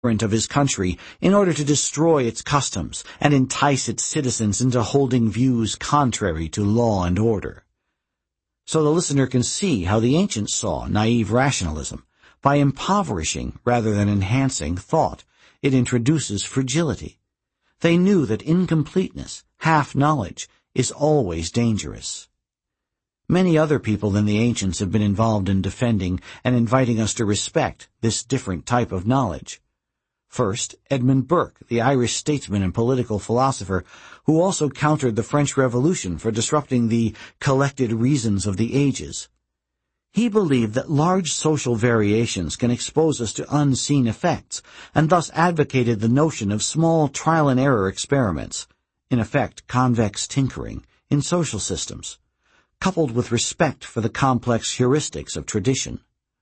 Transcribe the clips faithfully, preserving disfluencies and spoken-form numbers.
of his country in order to destroy its customs and entice its citizens into holding views contrary to law and order. So the listener can see how the ancients saw naive rationalism. By impoverishing rather than enhancing thought, it introduces fragility. They knew that incompleteness, half-knowledge, is always dangerous. Many other people than the ancients have been involved in defending and inviting us to respect this different type of knowledge. First, Edmund Burke, the Irish statesman and political philosopher, who also countered the French Revolution for disrupting the collected reasons of the ages. He believed that large social variations can expose us to unseen effects, and thus advocated the notion of small trial-and-error experiments, in effect convex tinkering, in social systems, coupled with respect for the complex heuristics of tradition.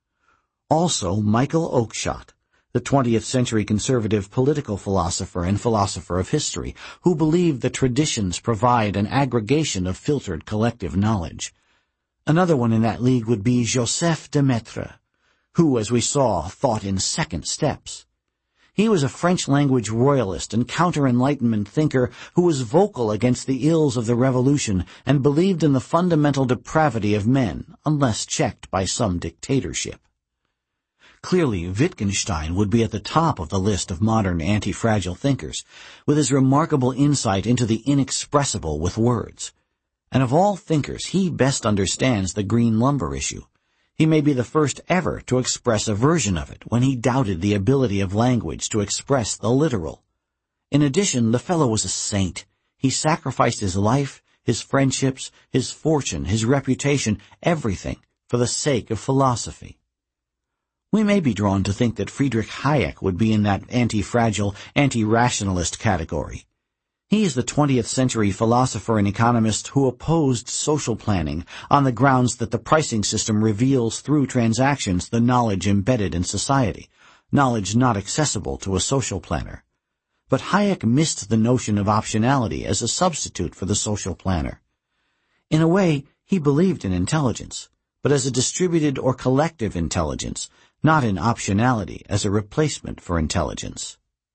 Also, Michael Oakeshott, the twentieth century conservative political philosopher and philosopher of history, who believed that traditions provide an aggregation of filtered collective knowledge. Another one in that league would be Joseph de Maistre, who, as we saw, thought in second steps. He was a French-language royalist and counter-Enlightenment thinker who was vocal against the ills of the Revolution and believed in the fundamental depravity of men, unless checked by some dictatorship. Clearly, Wittgenstein would be at the top of the list of modern anti-fragile thinkers, with his remarkable insight into the inexpressible with words. And of all thinkers, he best understands the green lumber issue. He may be the first ever to express a version of it when he doubted the ability of language to express the literal. In addition, the fellow was a saint. He sacrificed his life, his friendships, his fortune, his reputation, everything, for the sake of philosophy. We may be drawn to think that Friedrich Hayek would be in that anti-fragile, anti-rationalist category. He is the twentieth century philosopher and economist who opposed social planning on the grounds that the pricing system reveals through transactions the knowledge embedded in society, knowledge not accessible to a social planner. But Hayek missed the notion of optionality as a substitute for the social planner. In a way, he believed in intelligence, but as a distributed or collective intelligence, not in optionality as a replacement for intelligence.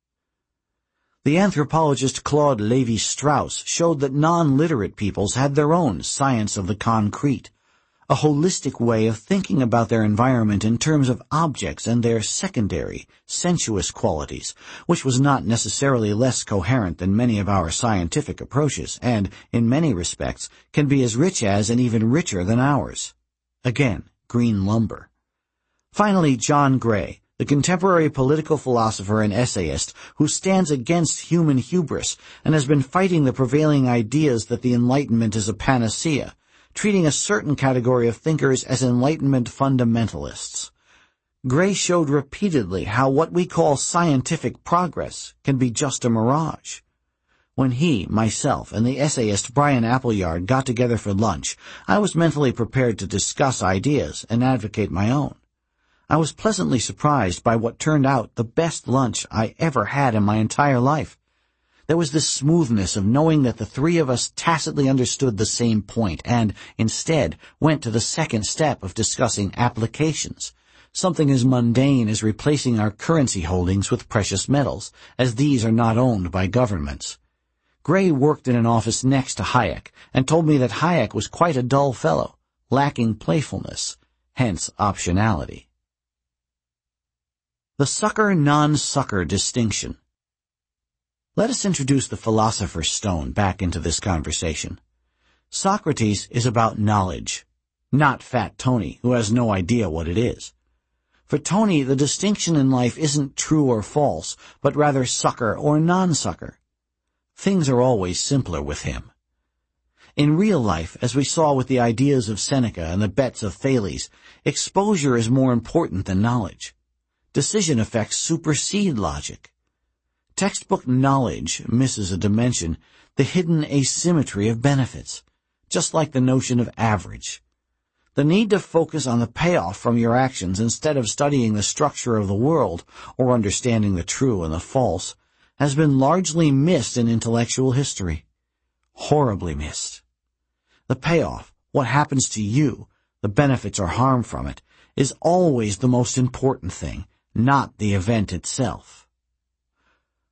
The anthropologist Claude Lévi-Strauss showed that non-literate peoples had their own science of the concrete, a holistic way of thinking about their environment in terms of objects and their secondary, sensuous qualities, which was not necessarily less coherent than many of our scientific approaches, and, in many respects, can be as rich as and even richer than ours. Again, green lumber. Finally, John Gray, the contemporary political philosopher and essayist who stands against human hubris and has been fighting the prevailing ideas that the Enlightenment is a panacea, treating a certain category of thinkers as Enlightenment fundamentalists. Gray showed repeatedly how what we call scientific progress can be just a mirage. When he, myself, and the essayist Brian Appleyard got together for lunch, I was mentally prepared to discuss ideas and advocate my own. I was pleasantly surprised by what turned out the best lunch I ever had in my entire life. There was this smoothness of knowing that the three of us tacitly understood the same point and, instead, went to the second step of discussing applications, something as mundane as replacing our currency holdings with precious metals, as these are not owned by governments. Gray worked in an office next to Hayek and told me that Hayek was quite a dull fellow, lacking playfulness, hence optionality. The sucker-non-sucker distinction. Let us introduce the philosopher's stone back into this conversation. Socrates is about knowledge, not Fat Tony, who has no idea what it is. For Tony, the distinction in life isn't true or false, but rather sucker or non-sucker. Things are always simpler with him. In real life, as we saw with the ideas of Seneca and the bets of Thales, exposure is more important than knowledge. Decision effects supersede logic. Textbook knowledge misses a dimension, the hidden asymmetry of benefits, just like the notion of average. The need to focus on the payoff from your actions instead of studying the structure of the world or understanding the true and the false has been largely missed in intellectual history. Horribly missed. The payoff, what happens to you, the benefits or harm from it, is always the most important thing, not the event itself.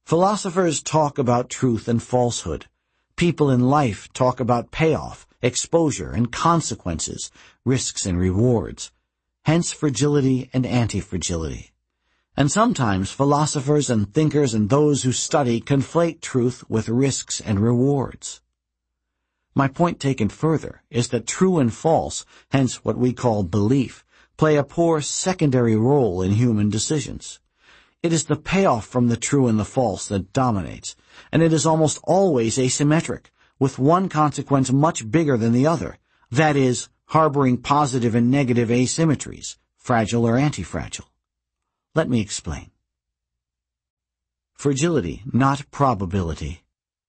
Philosophers talk about truth and falsehood. People in life talk about payoff, exposure, and consequences, risks and rewards. Hence fragility and anti-fragility. And sometimes philosophers and thinkers and those who study conflate truth with risks and rewards. My point taken further is that true and false, hence what we call belief, play a poor secondary role in human decisions. It is the payoff from the true and the false that dominates, and it is almost always asymmetric, with one consequence much bigger than the other, that is, harboring positive and negative asymmetries, fragile or anti-fragile. Let me explain. Fragility, not probability.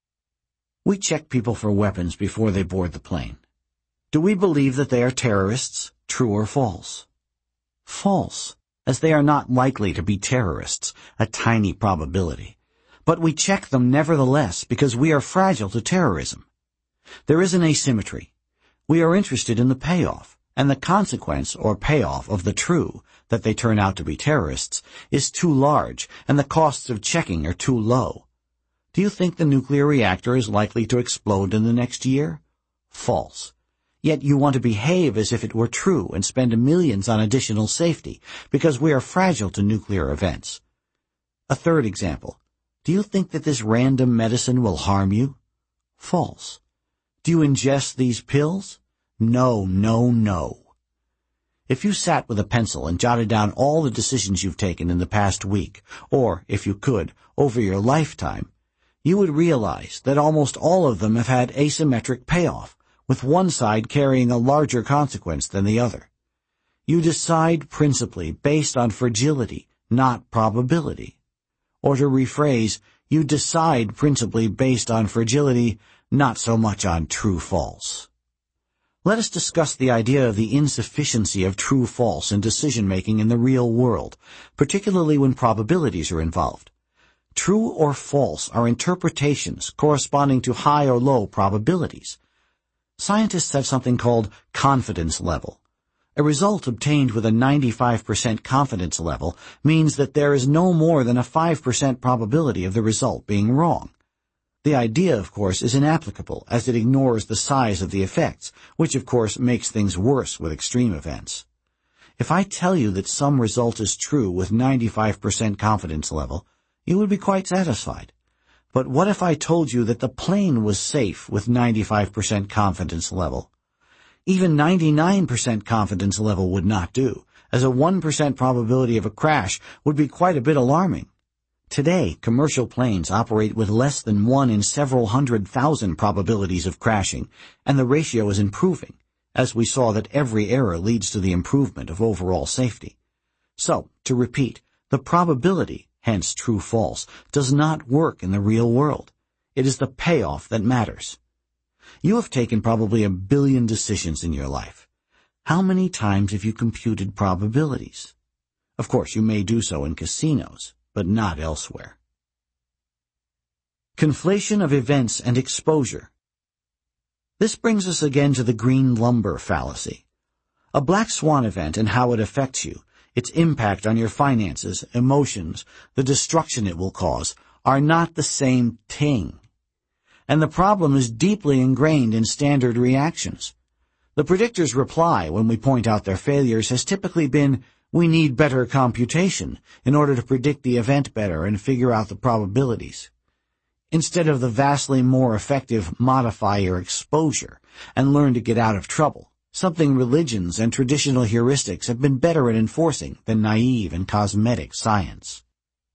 We check people for weapons before they board the plane. Do we believe that they are terrorists, true or false? False, as they are not likely to be terrorists, a tiny probability. But we check them nevertheless because we are fragile to terrorism. There is an asymmetry. We are interested in the payoff, and the consequence or payoff of the true, that they turn out to be terrorists, is too large, and the costs of checking are too low. Do you think the nuclear reactor is likely to explode in the next year? False. Yet you want to behave as if it were true and spend millions on additional safety, because we are fragile to nuclear events. A third example. Do you think that this random medicine will harm you? False. Do you ingest these pills? No, no, no. If you sat with a pencil and jotted down all the decisions you've taken in the past week, or, if you could, over your lifetime, you would realize that almost all of them have had asymmetric payoff, with one side carrying a larger consequence than the other. You decide principally based on fragility, not probability. Or to rephrase, you decide principally based on fragility, not so much on true-false. Let us discuss the idea of the insufficiency of true-false in decision-making in the real world, particularly when probabilities are involved. True or false are interpretations corresponding to high or low probabilities. Scientists have something called confidence level. A result obtained with a ninety-five percent confidence level means that there is no more than a five percent probability of the result being wrong. The idea, of course, is inapplicable, as it ignores the size of the effects, which, of course, makes things worse with extreme events. If I tell you that some result is true with ninety-five percent confidence level, you would be quite satisfied. But what if I told you that the plane was safe with ninety-five percent confidence level? Even ninety-nine percent confidence level would not do, as a one percent probability of a crash would be quite a bit alarming. Today, commercial planes operate with less than one in several hundred thousand probabilities of crashing, and the ratio is improving, as we saw that every error leads to the improvement of overall safety. So, to repeat, the probability, hence true-false, does not work in the real world. It is the payoff that matters. You have taken probably a billion decisions in your life. How many times have you computed probabilities? Of course, you may do so in casinos, but not elsewhere. Conflation of events and exposure. This brings us again to the green lumber fallacy. A black swan event and how it affects you, its impact on your finances, emotions, the destruction it will cause, are not the same thing. And the problem is deeply ingrained in standard reactions. The predictor's reply when we point out their failures has typically been, we need better computation in order to predict the event better and figure out the probabilities. Instead of the vastly more effective modify your exposure and learn to get out of trouble, something religions and traditional heuristics have been better at enforcing than naive and cosmetic science.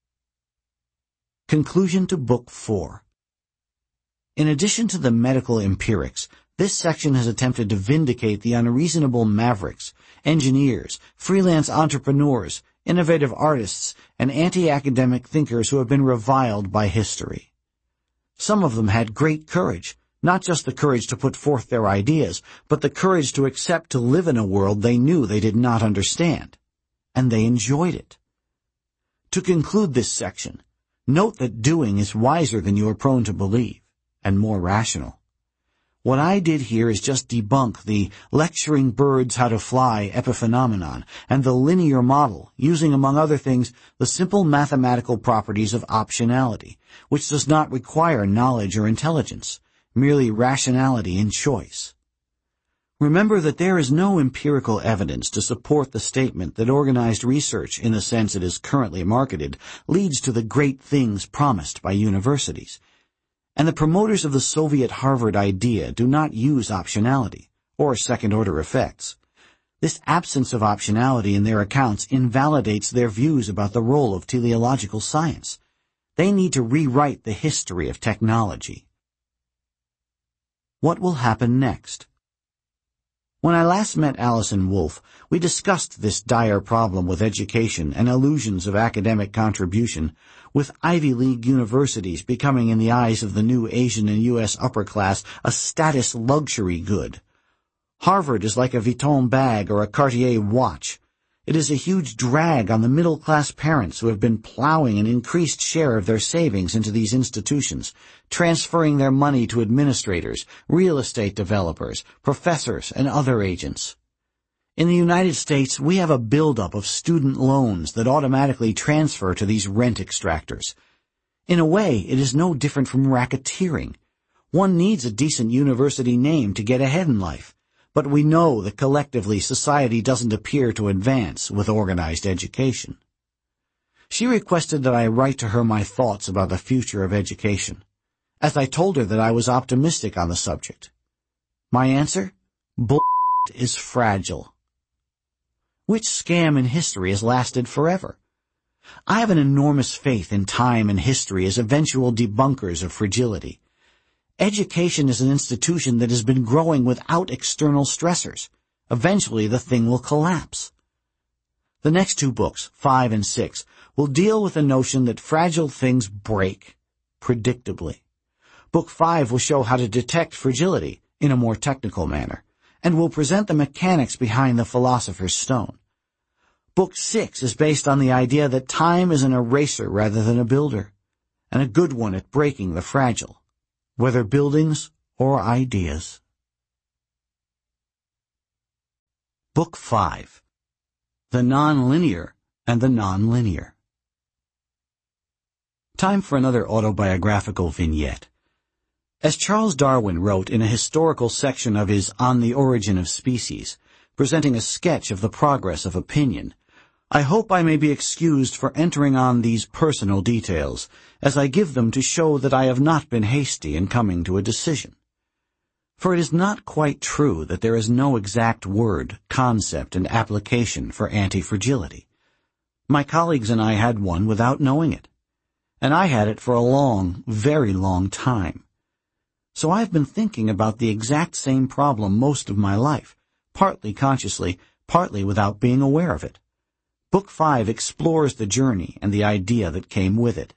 Conclusion to Book four. In addition to the medical empirics, this section has attempted to vindicate the unreasonable mavericks, engineers, freelance entrepreneurs, innovative artists, and anti-academic thinkers who have been reviled by history. Some of them had great courage, not just the courage to put forth their ideas, but the courage to accept to live in a world they knew they did not understand. And they enjoyed it. To conclude this section, note that doing is wiser than you are prone to believe, and more rational. What I did here is just debunk the lecturing birds how to fly epiphenomenon and the linear model, using, among other things, the simple mathematical properties of optionality, which does not require knowledge or intelligence, merely rationality in choice. Remember that there is no empirical evidence to support the statement that organized research, in the sense it is currently marketed, leads to the great things promised by universities. And the promoters of the Soviet Harvard idea do not use optionality, or second-order effects. This absence of optionality in their accounts invalidates their views about the role of teleological science. They need to rewrite the history of technology. What will happen next? When I last met Alison Wolfe, we discussed this dire problem with education and illusions of academic contribution, with Ivy League universities becoming, in the eyes of the new Asian and U S upper class, a status luxury good. Harvard is like a Vuitton bag or a Cartier watch. It is a huge drag on the middle-class parents who have been plowing an increased share of their savings into these institutions, transferring their money to administrators, real estate developers, professors, and other agents. In the United States, we have a buildup of student loans that automatically transfer to these rent extractors. In a way, it is no different from racketeering. One needs a decent university name to get ahead in life. But we know that collectively society doesn't appear to advance with organized education. She requested that I write to her my thoughts about the future of education, as I told her that I was optimistic on the subject. My answer? Bull is fragile. Which scam in history has lasted forever? I have an enormous faith in time and history as eventual debunkers of fragility. Education is an institution that has been growing without external stressors. Eventually, the thing will collapse. The next two books, five and six, will deal with the notion that fragile things break, predictably. Book five will show how to detect fragility in a more technical manner, and will present the mechanics behind the philosopher's stone. Book six is based on the idea that time is an eraser rather than a builder, and a good one at breaking the fragile, whether buildings or ideas. Book five. The Nonlinear and the Nonlinear. Time for another autobiographical vignette. As Charles Darwin wrote in a historical section of his On the Origin of Species, presenting a sketch of the progress of opinion, I hope I may be excused for entering on these personal details, as I give them to show that I have not been hasty in coming to a decision. For it is not quite true that there is no exact word, concept, and application for anti-fragility. My colleagues and I had one without knowing it, and I had it for a long, very long time. So I've been thinking about the exact same problem most of my life, partly consciously, partly without being aware of it. Book five explores the journey and the idea that came with it.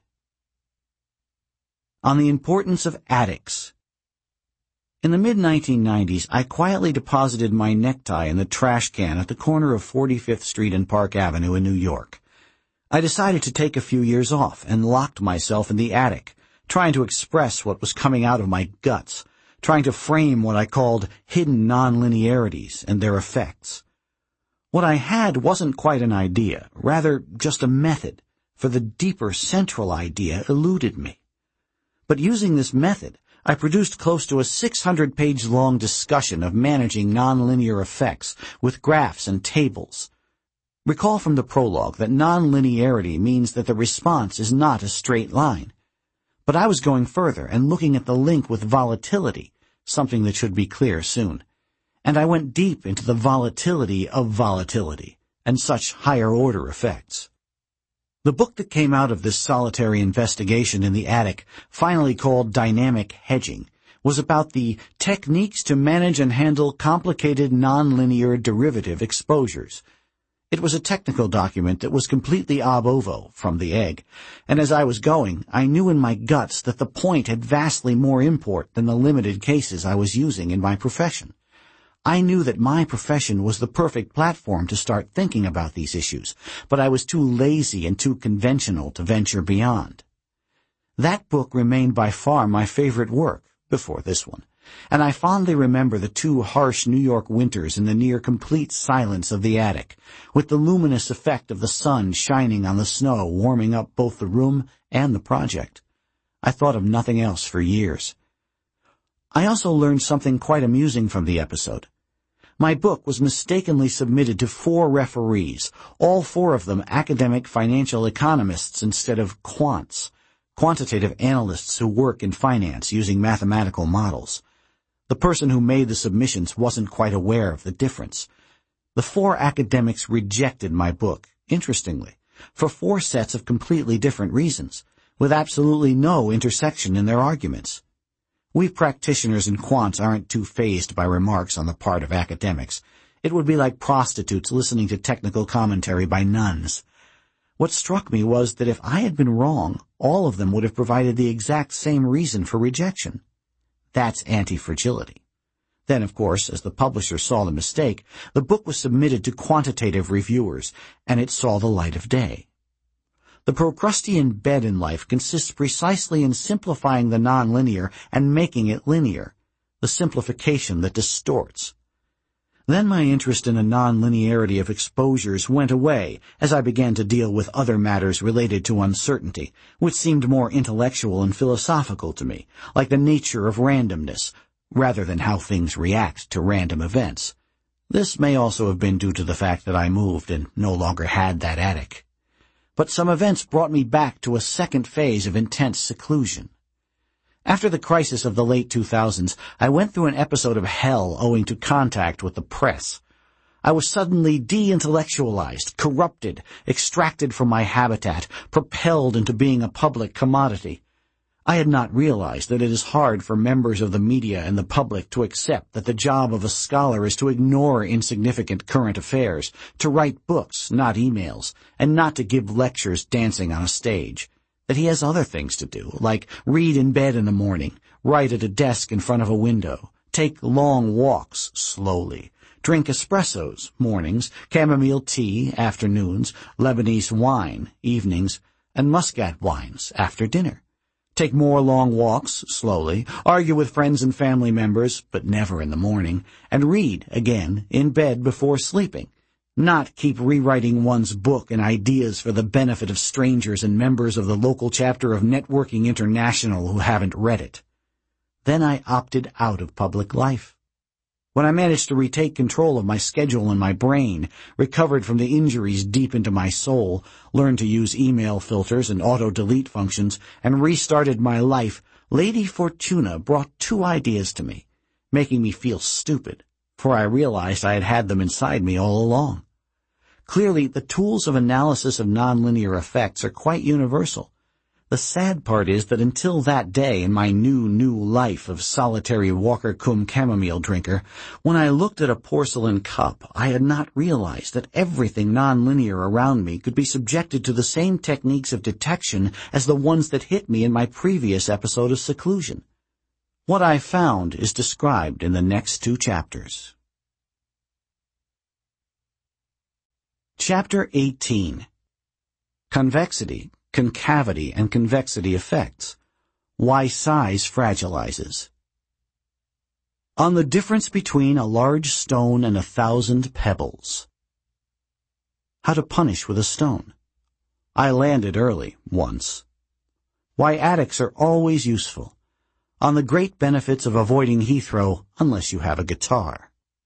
On the importance of attics. In the mid nineteen nineties, I quietly deposited my necktie in the trash can at the corner of forty-fifth Street and Park Avenue in New York. I decided to take a few years off and locked myself in the attic, trying to express what was coming out of my guts, trying to frame what I called hidden nonlinearities and their effects. What I had wasn't quite an idea, rather just a method, for the deeper central idea eluded me. But using this method, I produced close to a six hundred page long discussion of managing nonlinear effects with graphs and tables. Recall from the prologue that nonlinearity means that the response is not a straight line. But I was going further and looking at the link with volatility, something that should be clear soon. And I went deep into the volatility of volatility and such higher-order effects. The book that came out of this solitary investigation in the attic, finally called Dynamic Hedging, was about the techniques to manage and handle complicated nonlinear derivative exposures. It was a technical document that was completely ab ovo, from the egg, and as I was going, I knew in my guts that the point had vastly more import than the limited cases I was using in my profession. I knew that my profession was the perfect platform to start thinking about these issues, but I was too lazy and too conventional to venture beyond. That book remained by far my favorite work, before this one, and I fondly remember the two harsh New York winters in the near-complete silence of the attic, with the luminous effect of the sun shining on the snow warming up both the room and the project. I thought of nothing else for years. I also learned something quite amusing from the episode. My book was mistakenly submitted to four referees, all four of them academic financial economists instead of quants, quantitative analysts who work in finance using mathematical models. The person who made the submissions wasn't quite aware of the difference. The four academics rejected my book, interestingly, for four sets of completely different reasons, with absolutely no intersection in their arguments. We practitioners and quants aren't too fazed by remarks on the part of academics. It would be like prostitutes listening to technical commentary by nuns. What struck me was that if I had been wrong, all of them would have provided the exact same reason for rejection. That's anti-fragility. Then, of course, as the publisher saw the mistake, the book was submitted to quantitative reviewers, and it saw the light of day. The Procrustean bed in life consists precisely in simplifying the nonlinear and making it linear, the simplification that distorts. Then my interest in the nonlinearity of exposures went away as I began to deal with other matters related to uncertainty, which seemed more intellectual and philosophical to me, like the nature of randomness, rather than how things react to random events. This may also have been due to the fact that I moved and no longer had that attic. But some events brought me back to a second phase of intense seclusion. After the crisis of the late two thousands, I went through an episode of hell owing to contact with the press. I was suddenly de-intellectualized, corrupted, extracted from my habitat, propelled into being a public commodity. I had not realized that it is hard for members of the media and the public to accept that the job of a scholar is to ignore insignificant current affairs, to write books, not emails, and not to give lectures dancing on a stage. That he has other things to do, like read in bed in the morning, write at a desk in front of a window, take long walks slowly, drink espressos mornings, chamomile tea afternoons, Lebanese wine evenings, and muscat wines after dinner. Take more long walks, slowly, argue with friends and family members, but never in the morning, and read, again, in bed before sleeping. Not keep rewriting one's book and ideas for the benefit of strangers and members of the local chapter of Networking International who haven't read it. Then I opted out of public life. When I managed to retake control of my schedule and my brain, recovered from the injuries deep into my soul, learned to use email filters and auto-delete functions, and restarted my life, Lady Fortuna brought two ideas to me, making me feel stupid, for I realized I had had them inside me all along. Clearly, the tools of analysis of nonlinear effects are quite universal. The sad part is that until that day in my new, new life of solitary Walker cum chamomile drinker, when I looked at a porcelain cup, I had not realized that everything nonlinear around me could be subjected to the same techniques of detection as the ones that hit me in my previous episode of seclusion. What I found is described in the next two chapters. Chapter eighteen. Convexity, Concavity, and Convexity Effects. Why Size Fragilizes. On the difference between a large stone and a thousand pebbles. How to punish with a stone. I landed early, once. Why attics are always useful. On the great benefits of avoiding Heathrow unless you have a guitar.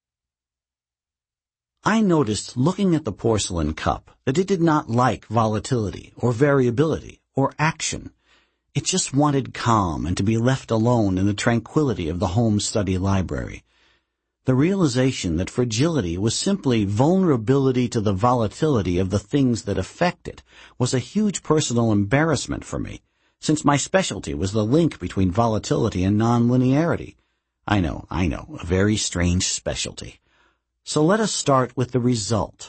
I noticed, looking at the porcelain cup, that it did not like volatility or variability or action. It just wanted calm and to be left alone in the tranquility of the home study library. The realization that fragility was simply vulnerability to the volatility of the things that affect it was a huge personal embarrassment for me, since my specialty was the link between volatility and nonlinearity. I know, I know, a very strange specialty. So let us start with the result.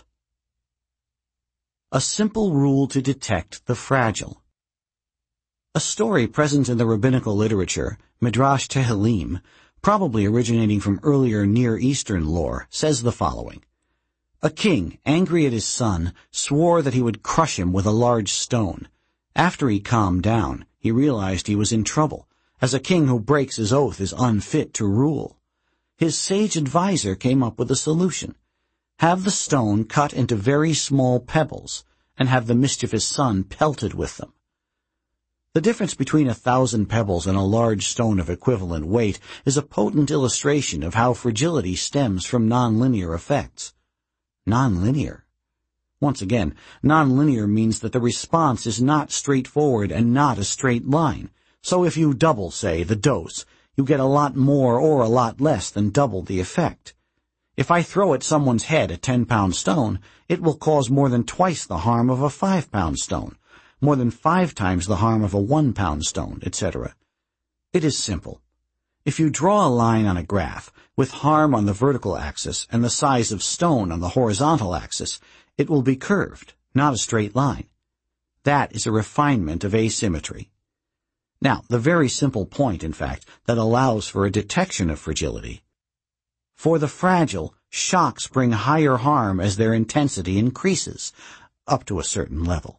A simple rule to detect the fragile. A story present in the rabbinical literature, Midrash Tehillim, probably originating from earlier Near Eastern lore, says the following. A king, angry at his son, swore that he would crush him with a large stone. After he calmed down, he realized he was in trouble, as a king who breaks his oath is unfit to rule. His sage adviser came up with a solution. Have the stone cut into very small pebbles, and have the mischievous son pelted with them. The difference between a thousand pebbles and a large stone of equivalent weight is a potent illustration of how fragility stems from nonlinear effects. Nonlinear. Once again, nonlinear means that the response is not straightforward and not a straight line. So if you double, say, the dose, you get a lot more or a lot less than double the effect. If I throw at someone's head a ten-pound stone, it will cause more than twice the harm of a five-pound stone, more than five times the harm of a one-pound stone, et cetera. It is simple. If you draw a line on a graph, with harm on the vertical axis and the size of stone on the horizontal axis, it will be curved, not a straight line. That is a refinement of asymmetry. Now, the very simple point, in fact, that allows for a detection of fragility. For the fragile, shocks bring higher harm as their intensity increases, up to a certain level.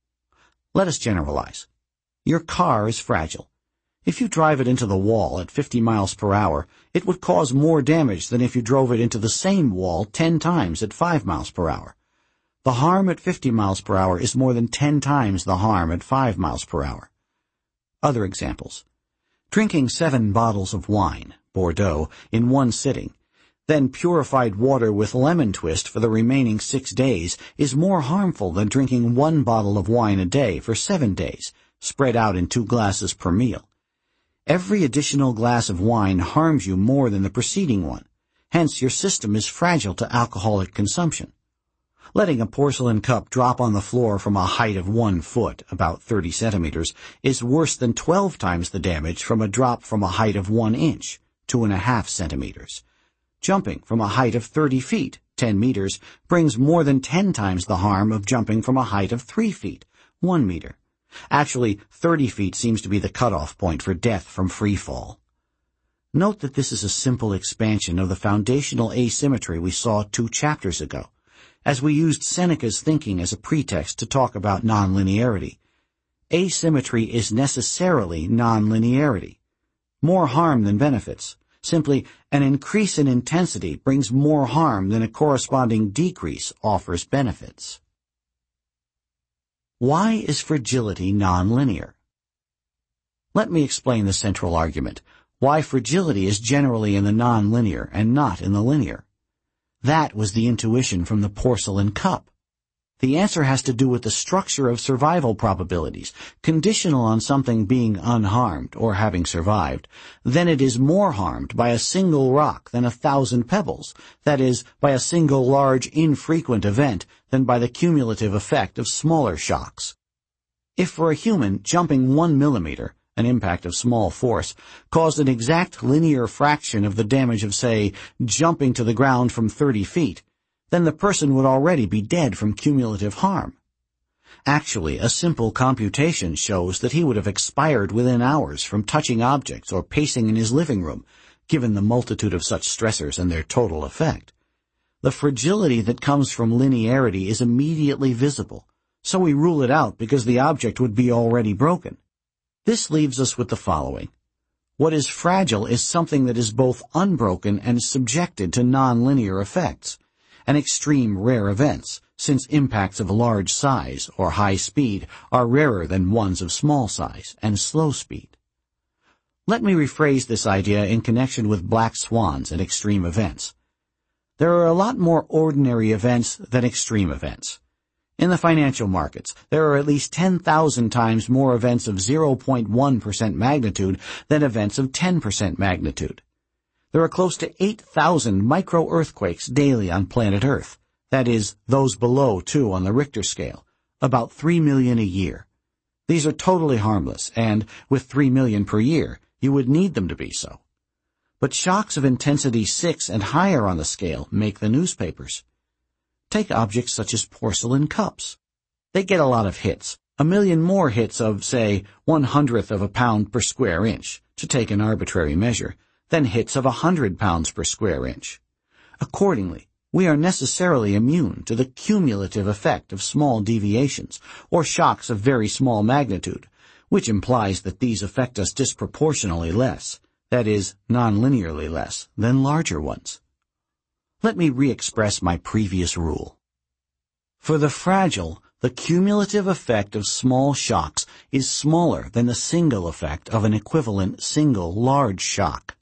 Let us generalize. Your car is fragile. If you drive it into the wall at fifty miles per hour, it would cause more damage than if you drove it into the same wall ten times at five miles per hour. The harm at fifty miles per hour is more than ten times the harm at five miles per hour. Other examples. Drinking seven bottles of wine, Bordeaux, in one sitting, then purified water with lemon twist for the remaining six days is more harmful than drinking one bottle of wine a day for seven days, spread out in two glasses per meal. Every additional glass of wine harms you more than the preceding one. Hence, your system is fragile to alcoholic consumption. Letting a porcelain cup drop on the floor from a height of one foot, about thirty centimeters, is worse than twelve times the damage from a drop from a height of one inch, two and a half centimeters. Jumping from a height of thirty feet, ten meters, brings more than ten times the harm of jumping from a height of three feet, one meter. Actually, thirty feet seems to be the cutoff point for death from free fall. Note that this is a simple expansion of the foundational asymmetry we saw two chapters ago, as we used Seneca's thinking as a pretext to talk about nonlinearity. Asymmetry is necessarily nonlinearity. More harm than benefits. Simply, an increase in intensity brings more harm than a corresponding decrease offers benefits. Why is fragility nonlinear? Let me explain the central argument, why fragility is generally in the nonlinear and not in the linear. That was the intuition from the porcelain cup. The answer has to do with the structure of survival probabilities, conditional on something being unharmed or having survived. Then it is more harmed by a single rock than a thousand pebbles, that is, by a single large infrequent event than by the cumulative effect of smaller shocks. If for a human jumping one millimeter, an impact of small force, caused an exact linear fraction of the damage of, say, jumping to the ground from thirty feet, then the person would already be dead from cumulative harm. Actually, a simple computation shows that he would have expired within hours from touching objects or pacing in his living room, given the multitude of such stressors and their total effect. The fragility that comes from linearity is immediately visible, so we rule it out because the object would be already broken. This leaves us with the following. What is fragile is something that is both unbroken and subjected to nonlinear effects, and extreme rare events, since impacts of large size or high speed are rarer than ones of small size and slow speed. Let me rephrase this idea in connection with black swans and extreme events. There are a lot more ordinary events than extreme events. In the financial markets, there are at least ten thousand times more events of zero point one percent magnitude than events of ten percent magnitude. There are close to eight thousand micro-earthquakes daily on planet Earth, that is, those below two on the Richter scale, about three million a year. These are totally harmless, and, with three million per year, you would need them to be so. But shocks of intensity six and higher on the scale make the newspapers. Take objects such as porcelain cups. They get a lot of hits, a million more hits of, say, one hundredth of a pound per square inch, to take an arbitrary measure, than hits of a hundred pounds per square inch. Accordingly, we are necessarily immune to the cumulative effect of small deviations, or shocks of very small magnitude, which implies that these affect us disproportionately less, that is, nonlinearly less, than larger ones. Let me re-express my previous rule. For the fragile, the cumulative effect of small shocks is smaller than the single effect of an equivalent single large shock.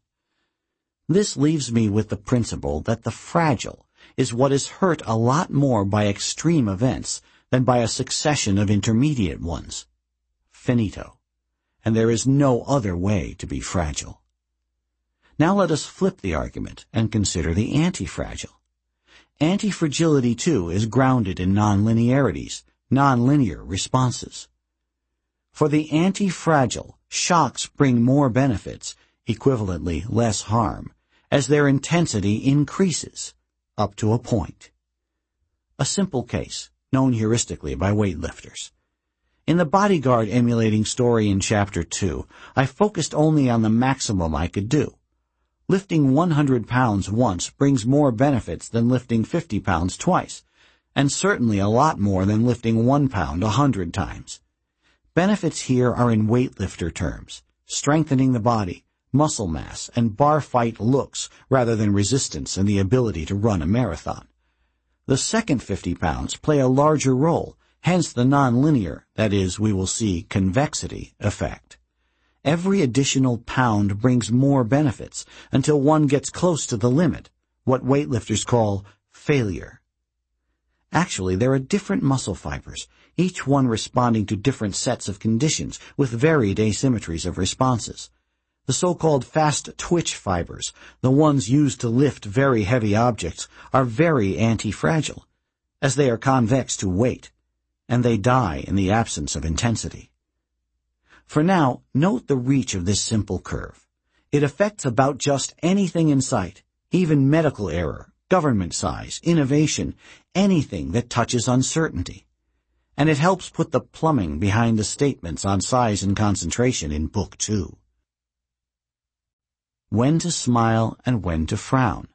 This leaves me with the principle that the fragile is what is hurt a lot more by extreme events than by a succession of intermediate ones. Finito. And there is no other way to be fragile. Now let us flip the argument and consider the anti-fragile. Anti-fragility, too, is grounded in nonlinearities, nonlinear responses. For the anti-fragile, shocks bring more benefits, equivalently less harm, as their intensity increases, up to a point. A simple case, known heuristically by weightlifters. In the bodyguard emulating story in Chapter two, I focused only on the maximum I could do. Lifting one hundred pounds once brings more benefits than lifting fifty pounds twice, and certainly a lot more than lifting one pound a hundred times. Benefits here are in weightlifter terms, strengthening the body, muscle mass, and bar fight looks rather than resistance and the ability to run a marathon. The second fifty pounds play a larger role, hence the nonlinear, that is, we will see, convexity effect. Every additional pound brings more benefits until one gets close to the limit, what weightlifters call failure. Actually, there are different muscle fibers, each one responding to different sets of conditions with varied asymmetries of responses. The so-called fast twitch fibers, the ones used to lift very heavy objects, are very anti-fragile, as they are convex to weight, and they die in the absence of intensity. For now, note the reach of this simple curve. It affects about just anything in sight, even medical error, government size, innovation, anything that touches uncertainty. And it helps put the plumbing behind the statements on size and concentration in Book two. When to smile and when to frown.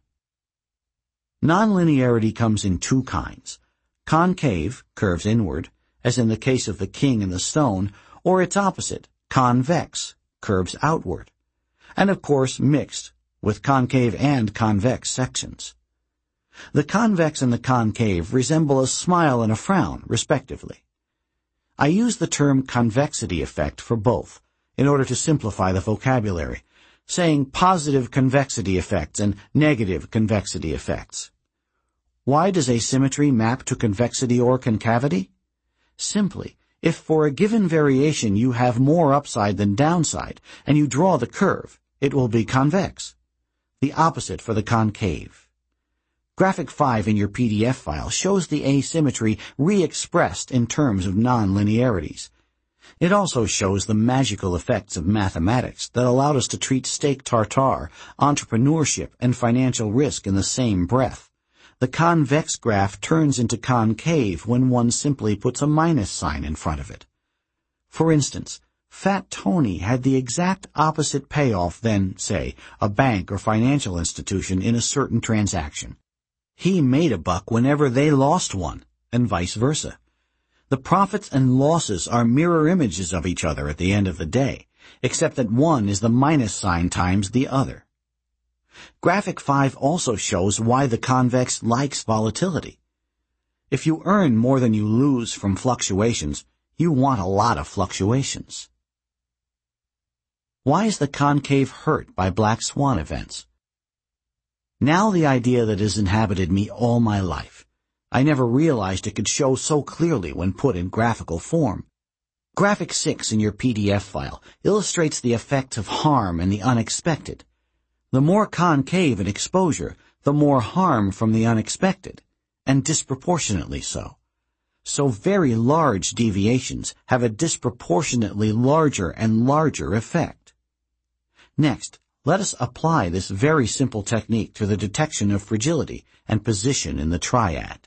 Nonlinearity comes in two kinds. Concave, curves inward, as in the case of the king and the stone, or its opposite, convex, curves outward, and of course mixed, with concave and convex sections. The convex and the concave resemble a smile and a frown, respectively. I use the term convexity effect for both, in order to simplify the vocabulary, saying positive convexity effects and negative convexity effects. Why does asymmetry map to convexity or concavity? Simply, if for a given variation you have more upside than downside, and you draw the curve, it will be convex. The opposite for the concave. Graphic five in your P D F file shows the asymmetry re-expressed in terms of nonlinearities. It also shows the magical effects of mathematics that allowed us to treat steak tartare, entrepreneurship, and financial risk in the same breath. The convex graph turns into concave when one simply puts a minus sign in front of it. For instance, Fat Tony had the exact opposite payoff than, say, a bank or financial institution in a certain transaction. He made a buck whenever they lost one, and vice versa. The profits and losses are mirror images of each other at the end of the day, except that one is the minus sign times the other. Graphic five also shows why the convex likes volatility. If you earn more than you lose from fluctuations, you want a lot of fluctuations. Why is the concave hurt by black swan events? Now the idea that has inhabited me all my life. I never realized it could show so clearly when put in graphical form. Graphic six in your P D F file illustrates the effects of harm and the unexpected. The more concave an exposure, the more harm from the unexpected, and disproportionately so. So very large deviations have a disproportionately larger and larger effect. Next, let us apply this very simple technique to the detection of fragility and position in the triad.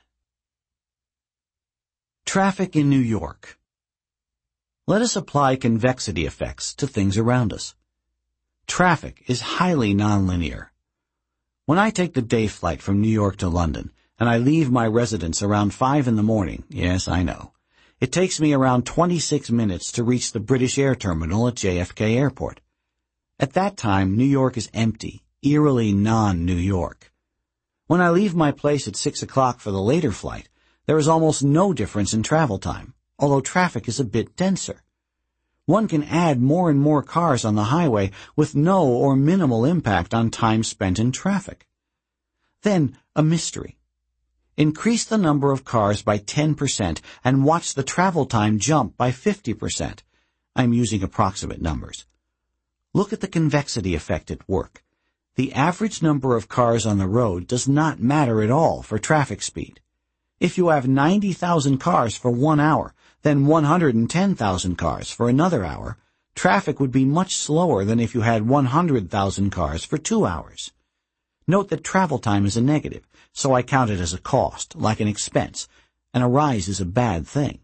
Traffic in New York. Let us apply convexity effects to things around us. Traffic is highly nonlinear. When I take the day flight from New York to London, and I leave my residence around five in the morning, yes, I know, It takes me around twenty-six minutes to reach the British Air Terminal at J F K Airport. At that time, New York is empty, eerily non-New York. When I leave my place at six o'clock for the later flight, there is almost no difference in travel time, although traffic is a bit denser. One can add more and more cars on the highway with no or minimal impact on time spent in traffic. Then, a mystery. Increase the number of cars by ten percent and watch the travel time jump by fifty percent. I'm using approximate numbers. Look at the convexity effect at work. The average number of cars on the road does not matter at all for traffic speed. If you have ninety thousand cars for one hour, then one hundred ten thousand cars for another hour, traffic would be much slower than if you had one hundred thousand cars for two hours. Note that travel time is a negative, so I count it as a cost, like an expense, and a rise is a bad thing.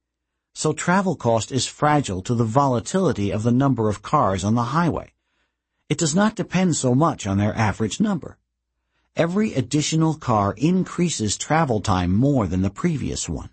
So travel cost is fragile to the volatility of the number of cars on the highway. It does not depend so much on their average number. Every additional car increases travel time more than the previous one.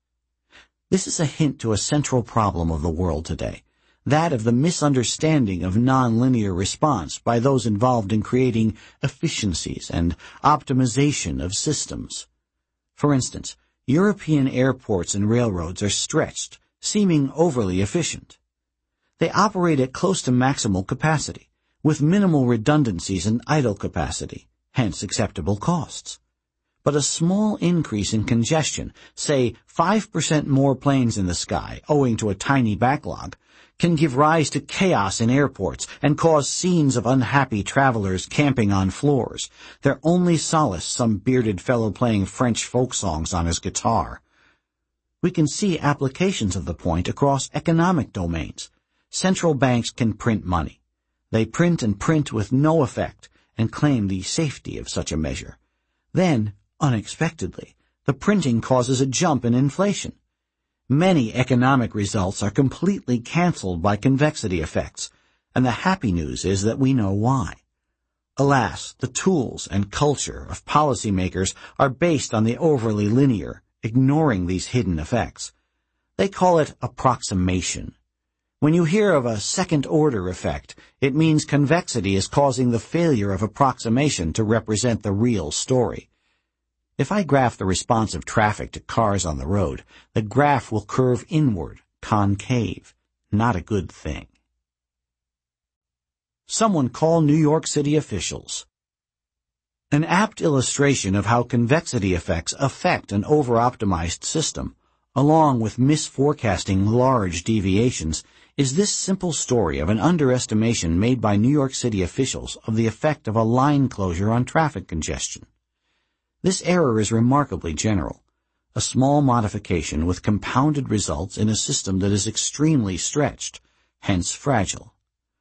This is a hint to a central problem of the world today, that of the misunderstanding of nonlinear response by those involved in creating efficiencies and optimization of systems. For instance, European airports and railroads are stretched, seeming overly efficient. They operate at close to maximal capacity, with minimal redundancies and idle capacity, hence acceptable costs. But a small increase in congestion, say five percent more planes in the sky owing to a tiny backlog, can give rise to chaos in airports and cause scenes of unhappy travelers camping on floors, their only solace some bearded fellow playing French folk songs on his guitar. We can see applications of the point across economic domains. Central banks can print money. They print and print with no effect and claim the safety of such a measure. Then, unexpectedly, the printing causes a jump in inflation. Many economic results are completely canceled by convexity effects, and the happy news is that we know why. Alas, the tools and culture of policymakers are based on the overly linear, ignoring these hidden effects. They call it approximation. When you hear of a second-order effect, it means convexity is causing the failure of approximation to represent the real story. If I graph the response of traffic to cars on the road, the graph will curve inward, concave. Not a good thing. Someone call New York City officials. An apt illustration of how convexity effects affect an over-optimized system, along with misforecasting large deviations, is this simple story of an underestimation made by New York City officials of the effect of a line closure on traffic congestion. This error is remarkably general, a small modification with compounded results in a system that is extremely stretched, hence fragile.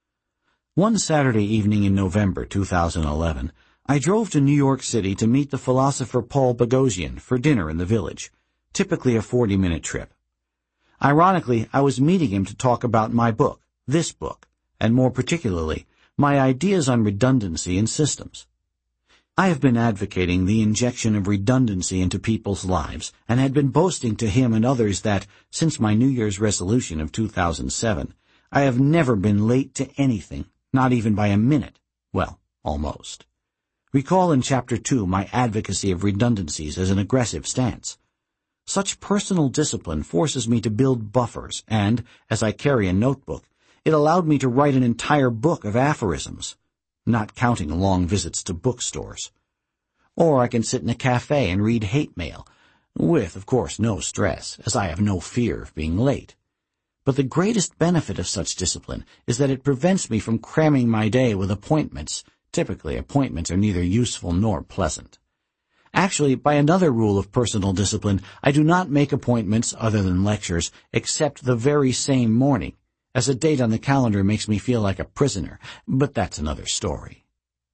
One Saturday evening in November two thousand eleven, I drove to New York City to meet the philosopher Paul Boghossian for dinner in the Village, typically a forty-minute trip. Ironically, I was meeting him to talk about my book, this book, and more particularly, my ideas on redundancy in systems. I have been advocating the injection of redundancy into people's lives and had been boasting to him and others that, since my New Year's resolution of two thousand seven, I have never been late to anything, not even by a minute. Well, almost. Recall in Chapter two my advocacy of redundancies as an aggressive stance. Such personal discipline forces me to build buffers, and, as I carry a notebook, it allowed me to write an entire book of aphorisms, not counting long visits to bookstores. Or I can sit in a cafe and read hate mail, with, of course, no stress, as I have no fear of being late. But the greatest benefit of such discipline is that it prevents me from cramming my day with appointments. Typically, appointments are neither useful nor pleasant. Actually, by another rule of personal discipline, I do not make appointments, other than lectures, except the very same morning, as a date on the calendar makes me feel like a prisoner, but that's another story.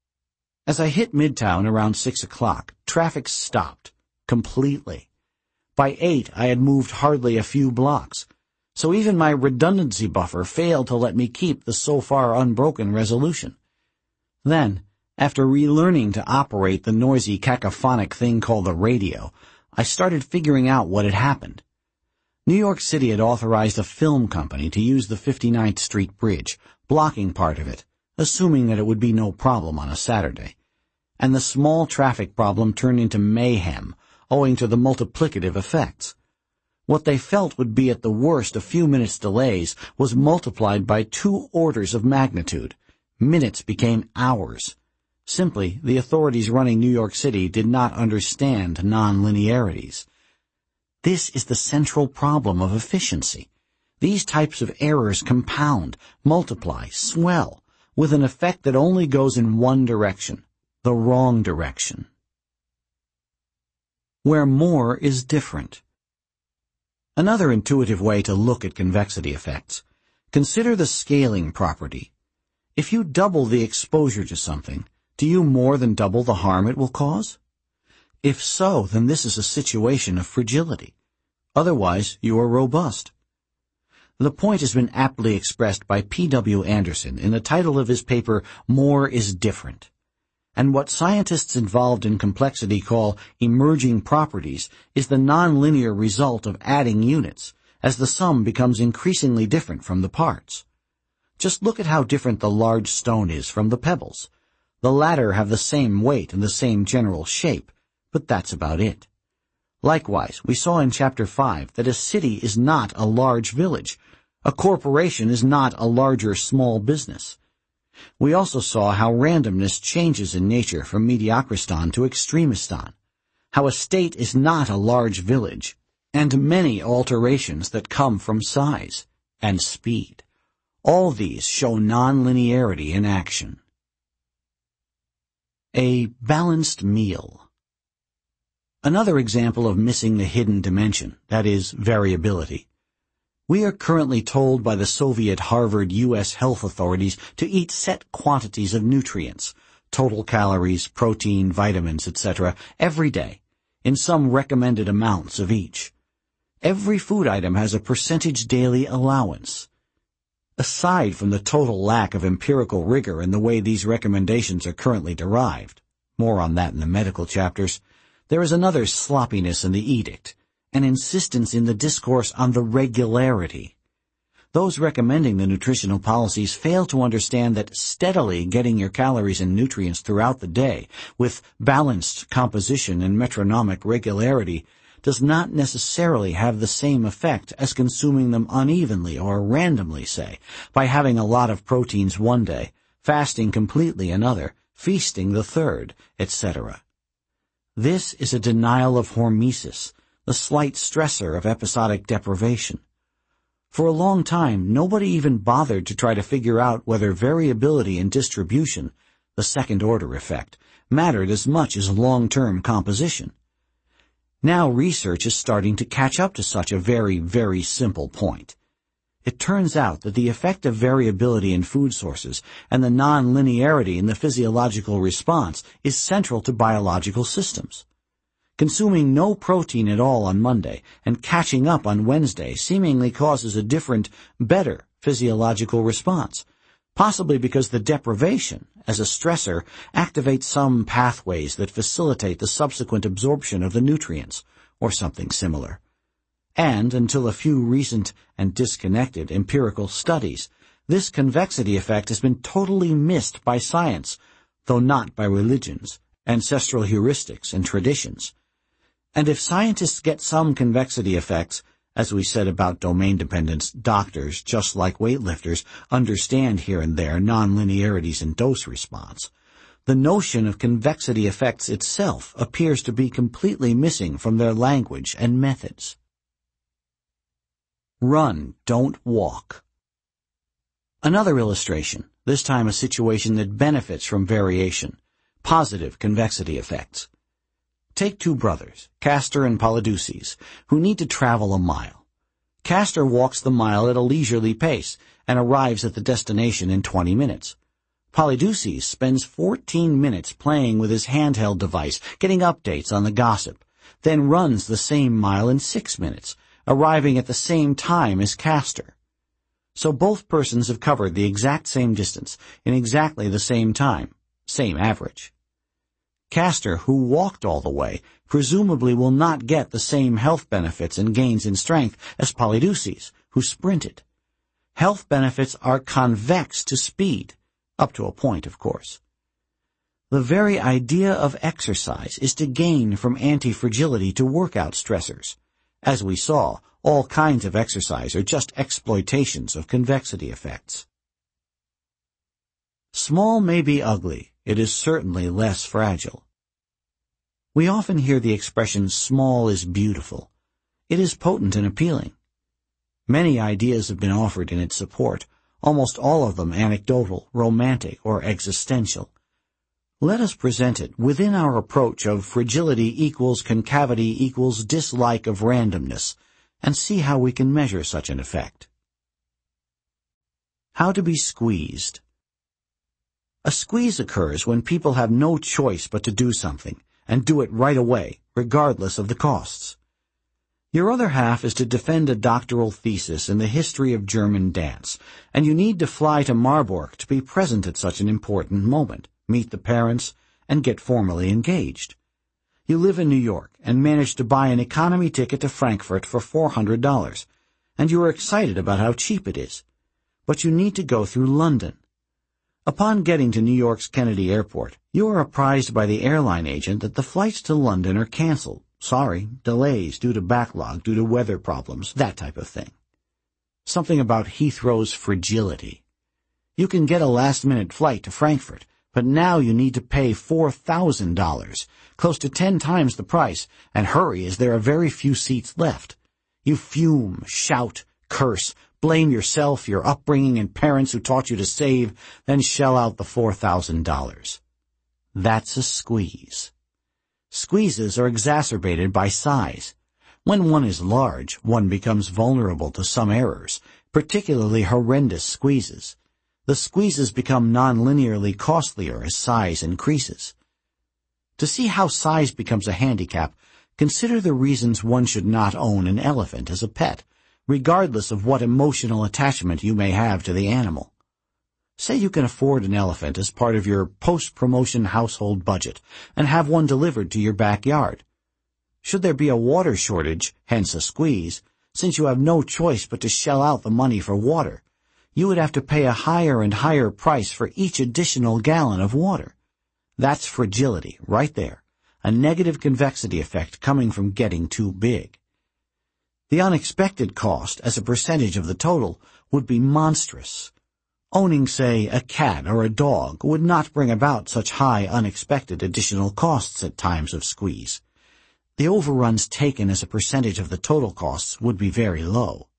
As I hit Midtown around six o'clock, traffic stopped, completely. By eight, I had moved hardly a few blocks, so even my redundancy buffer failed to let me keep the so far unbroken resolution. Then, after relearning to operate the noisy cacophonic thing called the radio, I started figuring out what had happened. New York City had authorized a film company to use the fifty-ninth Street Bridge, blocking part of it, assuming that it would be no problem on a Saturday. And the small traffic problem turned into mayhem, owing to the multiplicative effects. What they felt would be at the worst a few minutes' delays was multiplied by two orders of magnitude. Minutes became hours. Simply, the authorities running New York City did not understand nonlinearities. This is the central problem of efficiency. These types of errors compound, multiply, swell, with an effect that only goes in one direction, the wrong direction. Where more is different. Another intuitive way to look at convexity effects. Consider the scaling property. If you double the exposure to something, do you more than double the harm it will cause? If so, then this is a situation of fragility. Otherwise, you are robust. The point has been aptly expressed by P W Anderson in the title of his paper, More is Different. And what scientists involved in complexity call emerging properties is the nonlinear result of adding units, as the sum becomes increasingly different from the parts. Just look at how different the large stone is from the pebbles. The latter have the same weight and the same general shape, but that's about it. Likewise, we saw in Chapter five that a city is not a large village. A corporation is not a larger small business. We also saw how randomness changes in nature from mediocristan to extremistan, how a state is not a large village, and many alterations that come from size and speed. All these show nonlinearity in action. A balanced meal. Another example of missing the hidden dimension, that is, variability. We are currently told by the Soviet Harvard U S health authorities to eat set quantities of nutrients, total calories, protein, vitamins, et cetera, every day, in some recommended amounts of each. Every food item has a percentage daily allowance. Aside from the total lack of empirical rigor in the way these recommendations are currently derived, more on that in the medical chapters, there is another sloppiness in the edict, an insistence in the discourse on the regularity. Those recommending the nutritional policies fail to understand that steadily getting your calories and nutrients throughout the day with balanced composition and metronomic regularity does not necessarily have the same effect as consuming them unevenly or randomly, say, by having a lot of proteins one day, fasting completely another, feasting the third, et cetera. This is a denial of hormesis, the slight stressor of episodic deprivation. For a long time, nobody even bothered to try to figure out whether variability in distribution, the second-order effect, mattered as much as long-term composition. Now research is starting to catch up to such a very, very simple point. It turns out that the effect of variability in food sources and the non-linearity in the physiological response is central to biological systems. Consuming no protein at all on Monday and catching up on Wednesday seemingly causes a different, better physiological response, possibly because the deprivation, as a stressor, activates some pathways that facilitate the subsequent absorption of the nutrients, or something similar. And, until a few recent and disconnected empirical studies, this convexity effect has been totally missed by science, though not by religions, ancestral heuristics, and traditions. And if scientists get some convexity effects, as we said about domain dependence, doctors, just like weightlifters, understand here and there nonlinearities in dose response, the notion of convexity effects itself appears to be completely missing from their language and methods. Run, don't walk. Another illustration, this time a situation that benefits from variation, positive convexity effects. Take two brothers, Castor and Polydeuces, who need to travel a mile. Castor walks the mile at a leisurely pace and arrives at the destination in twenty minutes. Polydeuces spends fourteen minutes playing with his handheld device, getting updates on the gossip, then runs the same mile in six minutes, arriving at the same time as Castor. So both persons have covered the exact same distance in exactly the same time, same average. Castor, who walked all the way, presumably will not get the same health benefits and gains in strength as Polydeuces, who sprinted. Health benefits are convex to speed, up to a point, of course. The very idea of exercise is to gain from anti-fragility to workout stressors. As we saw, all kinds of exercise are just exploitations of convexity effects. Small may be ugly, it is certainly less fragile. We often hear the expression, small is beautiful. It is potent and appealing. Many ideas have been offered in its support, almost all of them anecdotal, romantic, or existential. Let us present it within our approach of fragility equals concavity equals dislike of randomness, and see how we can measure such an effect. How to be squeezed. A squeeze occurs when people have no choice but to do something, and do it right away, regardless of the costs. Your other half is to defend a doctoral thesis in the history of German dance, and you need to fly to Marburg to be present at such an important moment, meet the parents, and get formally engaged. You live in New York and manage to buy an economy ticket to Frankfurt for four hundred dollars, and you are excited about how cheap it is. But you need to go through London. Upon getting to New York's Kennedy Airport, you are apprised by the airline agent that the flights to London are canceled. Sorry, delays due to backlog, due to weather problems, that type of thing. Something about Heathrow's fragility. You can get a last-minute flight to Frankfurt, but now you need to pay four thousand dollars, close to ten times the price, and hurry as there are very few seats left. You fume, shout, curse, blame yourself, your upbringing, and parents who taught you to save, then shell out the four thousand dollars. That's a squeeze. Squeezes are exacerbated by size. When one is large, one becomes vulnerable to some errors, particularly horrendous squeezes. The squeezes become non-linearly costlier as size increases. To see how size becomes a handicap, consider the reasons one should not own an elephant as a pet, regardless of what emotional attachment you may have to the animal. Say you can afford an elephant as part of your post-promotion household budget and have one delivered to your backyard. Should there be a water shortage, hence a squeeze, since you have no choice but to shell out the money for water, you would have to pay a higher and higher price for each additional gallon of water. That's fragility, right there, a negative convexity effect coming from getting too big. The unexpected cost, as a percentage of the total, would be monstrous. Owning, say, a cat or a dog would not bring about such high unexpected additional costs at times of squeeze. The overruns taken as a percentage of the total costs would be very low.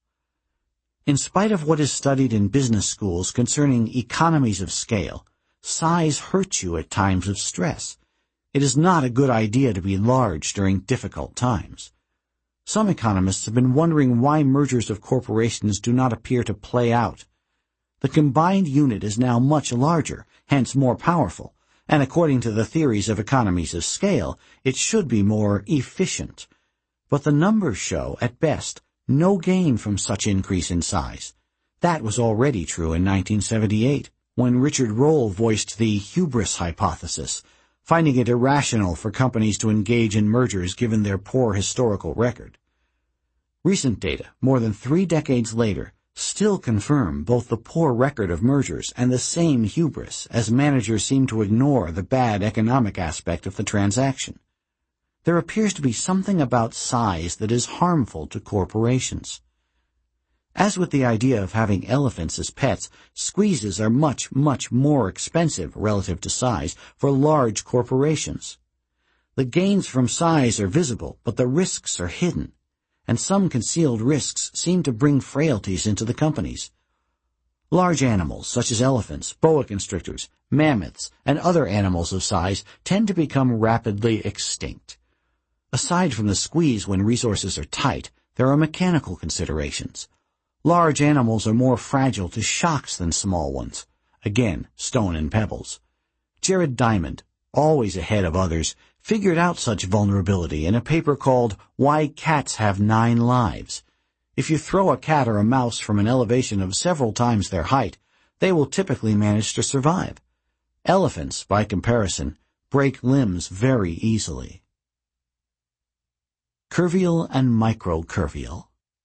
In spite of what is studied in business schools concerning economies of scale, size hurts you at times of stress. It is not a good idea to be large during difficult times. Some economists have been wondering why mergers of corporations do not appear to play out. The combined unit is now much larger, hence more powerful, and according to the theories of economies of scale, it should be more efficient. But the numbers show, at best, no gain from such increase in size. That was already true in nineteen seventy-eight, when Richard Roll voiced the hubris hypothesis, finding it irrational for companies to engage in mergers given their poor historical record. Recent data, more than three decades later, still confirm both the poor record of mergers and the same hubris, as managers seem to ignore the bad economic aspect of the transaction. There appears to be something about size that is harmful to corporations. As with the idea of having elephants as pets, squeezes are much, much more expensive relative to size for large corporations. The gains from size are visible, but the risks are hidden, and some concealed risks seem to bring frailties into the companies. Large animals, such as elephants, boa constrictors, mammoths, and other animals of size, tend to become rapidly extinct. Aside from the squeeze when resources are tight, there are mechanical considerations. Large animals are more fragile to shocks than small ones. Again, stone and pebbles. Jared Diamond, always ahead of others, figured out such vulnerability in a paper called Why Cats Have Nine Lives. If you throw a cat or a mouse from an elevation of several times their height, they will typically manage to survive. Elephants, by comparison, break limbs very easily. Curvial and microcurvial.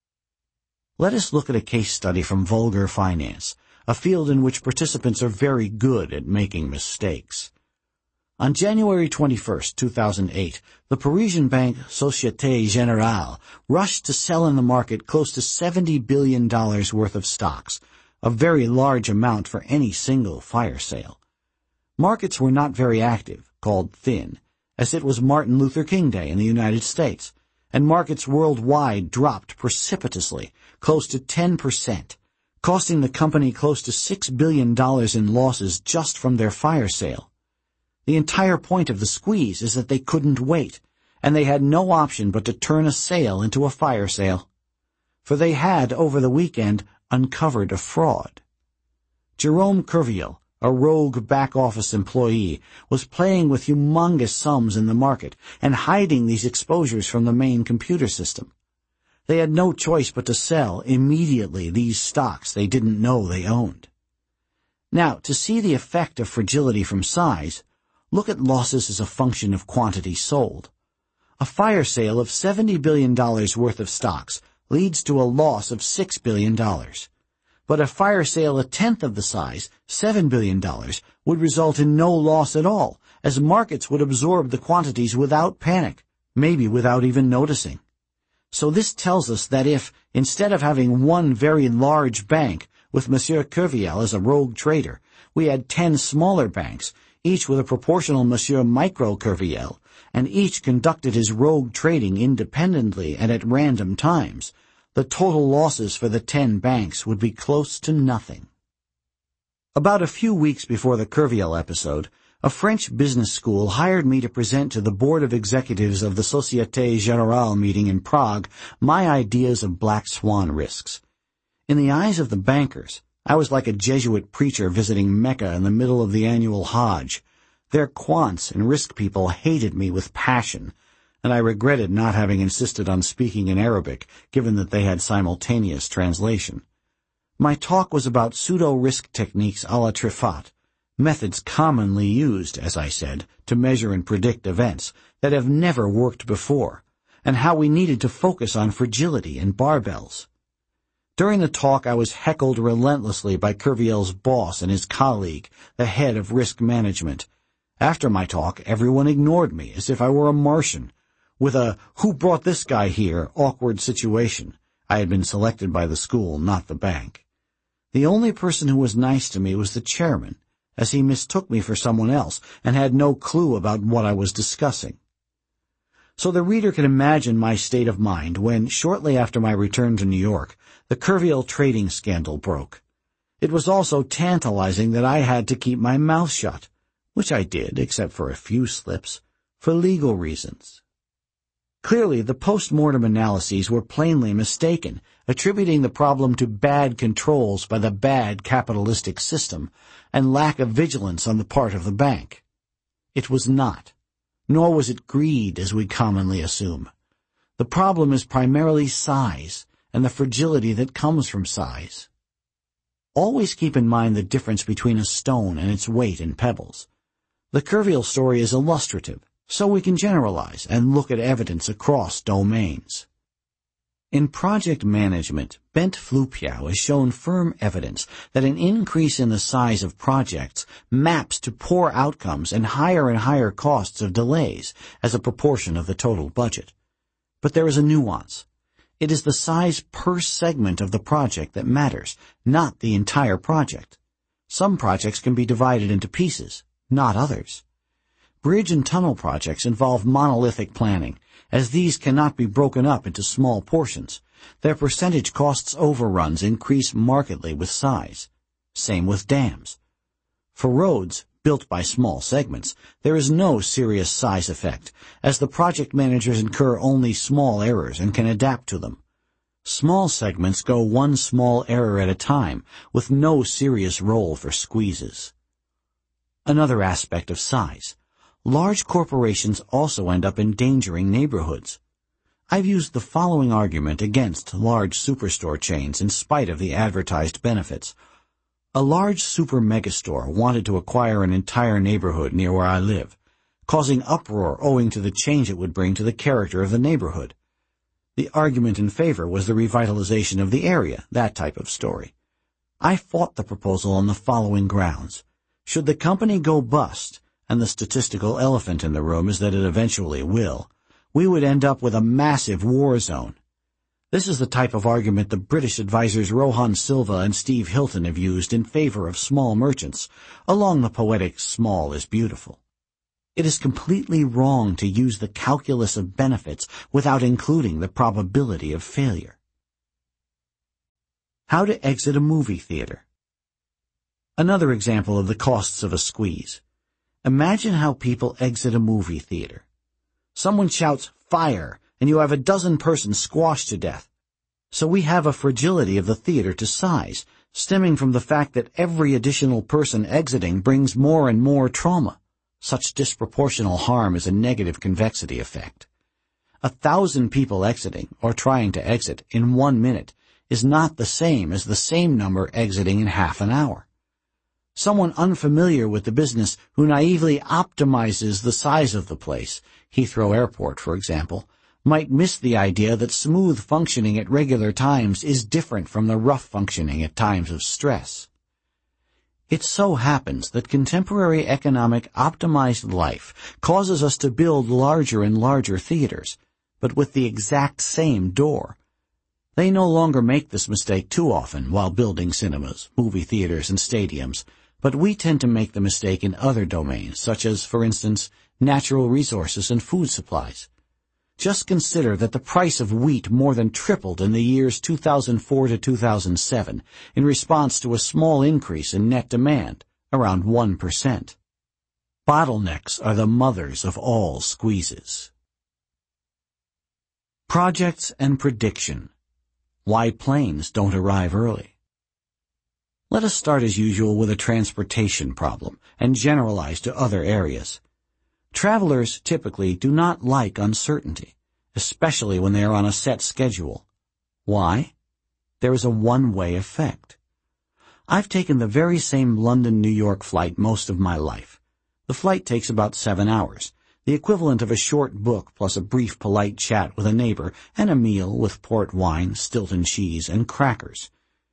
Let us look at a case study from vulgar finance, a field in which participants are very good at making mistakes. On January twenty-first, two thousand eight, the Parisian bank Société Générale rushed to sell in the market close to seventy billion dollars worth of stocks, a very large amount for any single fire sale. Markets were not very active, called thin, as it was Martin Luther King Day in the United States, and markets worldwide dropped precipitously, close to ten percent, costing the company close to six billion dollars in losses just from their fire sale. The entire point of the squeeze is that they couldn't wait, and they had no option but to turn a sale into a fire sale. For they had, over the weekend, uncovered a fraud. Jerome Curvial, a rogue back-office employee, was playing with humongous sums in the market and hiding these exposures from the main computer system. They had no choice but to sell immediately these stocks they didn't know they owned. Now, to see the effect of fragility from size, look at losses as a function of quantity sold. A fire sale of seventy billion dollars worth of stocks leads to a loss of six billion dollars. But a fire sale a tenth of the size, seven billion dollars, would result in no loss at all, as markets would absorb the quantities without panic, maybe without even noticing. So this tells us that if, instead of having one very large bank, with Monsieur Curvial as a rogue trader, we had ten smaller banks, each with a proportional Monsieur Microcurvial, and each conducted his rogue trading independently and at random times, the total losses for the ten banks would be close to nothing. About a few weeks before the Curvial episode, a French business school hired me to present to the board of executives of the Société Générale meeting in Prague my ideas of black swan risks. In the eyes of the bankers, I was like a Jesuit preacher visiting Mecca in the middle of the annual Hajj. Their quants and risk people hated me with passion, and I regretted not having insisted on speaking in Arabic, given that they had simultaneous translation. My talk was about pseudo-risk techniques a la Trifat, methods commonly used, as I said, to measure and predict events that have never worked before, and how we needed to focus on fragility and barbells. During the talk, I was heckled relentlessly by Curvial's boss and his colleague, the head of risk management. After my talk, everyone ignored me as if I were a Martian, with a "who brought this guy here" awkward situation. I had been selected by the school, not the bank. The only person who was nice to me was the chairman, as he mistook me for someone else and had no clue about what I was discussing. So the reader can imagine my state of mind when, shortly after my return to New York, the Curvial trading scandal broke. It was also tantalizing that I had to keep my mouth shut, which I did, except for a few slips, for legal reasons. Clearly, the post-mortem analyses were plainly mistaken, attributing the problem to bad controls by the bad capitalistic system and lack of vigilance on the part of the bank. It was not. Nor was it greed, as we commonly assume. The problem is primarily size and the fragility that comes from size. Always keep in mind the difference between a stone and its weight in pebbles. The Curvial story is illustrative, so we can generalize and look at evidence across domains. In project management, Bent Flupiow has shown firm evidence that an increase in the size of projects maps to poor outcomes and higher and higher costs of delays as a proportion of the total budget. But there is a nuance. It is the size per segment of the project that matters, not the entire project. Some projects can be divided into pieces, not others. Bridge and tunnel projects involve monolithic planning, as these cannot be broken up into small portions. Their percentage costs overruns increase markedly with size. Same with dams. For roads, built by small segments, there is no serious size effect, as the project managers incur only small errors and can adapt to them. Small segments go one small error at a time, with no serious role for squeezes. Another aspect of size. Large corporations also end up endangering neighborhoods. I've used the following argument against large superstore chains in spite of the advertised benefits. A large super megastore wanted to acquire an entire neighborhood near where I live. causing uproar owing to the change it would bring to the character of the neighborhood. The argument in favor was the revitalization of the area, that type of story. I fought the proposal on the following grounds. Should the company go bust, and the statistical elephant in the room is that it eventually will, we would end up with a massive war zone. This is the type of argument the British advisors Rohan Silva and Steve Hilton have used in favor of small merchants, along the poetic small is beautiful. It is completely wrong to use the calculus of benefits without including the probability of failure. How to exit a movie theater. Another example of the costs of a squeeze. Imagine how people exit a movie theater. Someone shouts, "Fire!" and you have a dozen persons squashed to death. So we have a fragility of the theater to size, stemming from the fact that every additional person exiting brings more and more trauma. Such disproportional harm is a negative convexity effect. A thousand people exiting, or trying to exit, in one minute is not the same as the same number exiting in half an hour. Someone unfamiliar with the business who naively optimizes the size of the place, Heathrow Airport, for example, might miss the idea that smooth functioning at regular times is different from the rough functioning at times of stress. It so happens that contemporary economic optimized life causes us to build larger and larger theaters, but with the exact same door. They no longer make this mistake too often while building cinemas, movie theaters, and stadiums, but we tend to make the mistake in other domains, such as, for instance, natural resources and food supplies. Just consider that the price of wheat more than tripled in the years two thousand four to two thousand seven in response to a small increase in net demand, around one percent. Bottlenecks are the mothers of all squeezes. Projects and prediction. Why planes don't arrive early. Let us start as usual with a transportation problem and generalize to other areas. Travelers typically do not like uncertainty, especially when they are on a set schedule. Why? There is a one-way effect. I've taken the very same London-New York flight most of my life. The flight takes about seven hours, the equivalent of a short book plus a brief polite chat with a neighbor and a meal with port wine, Stilton cheese, and crackers.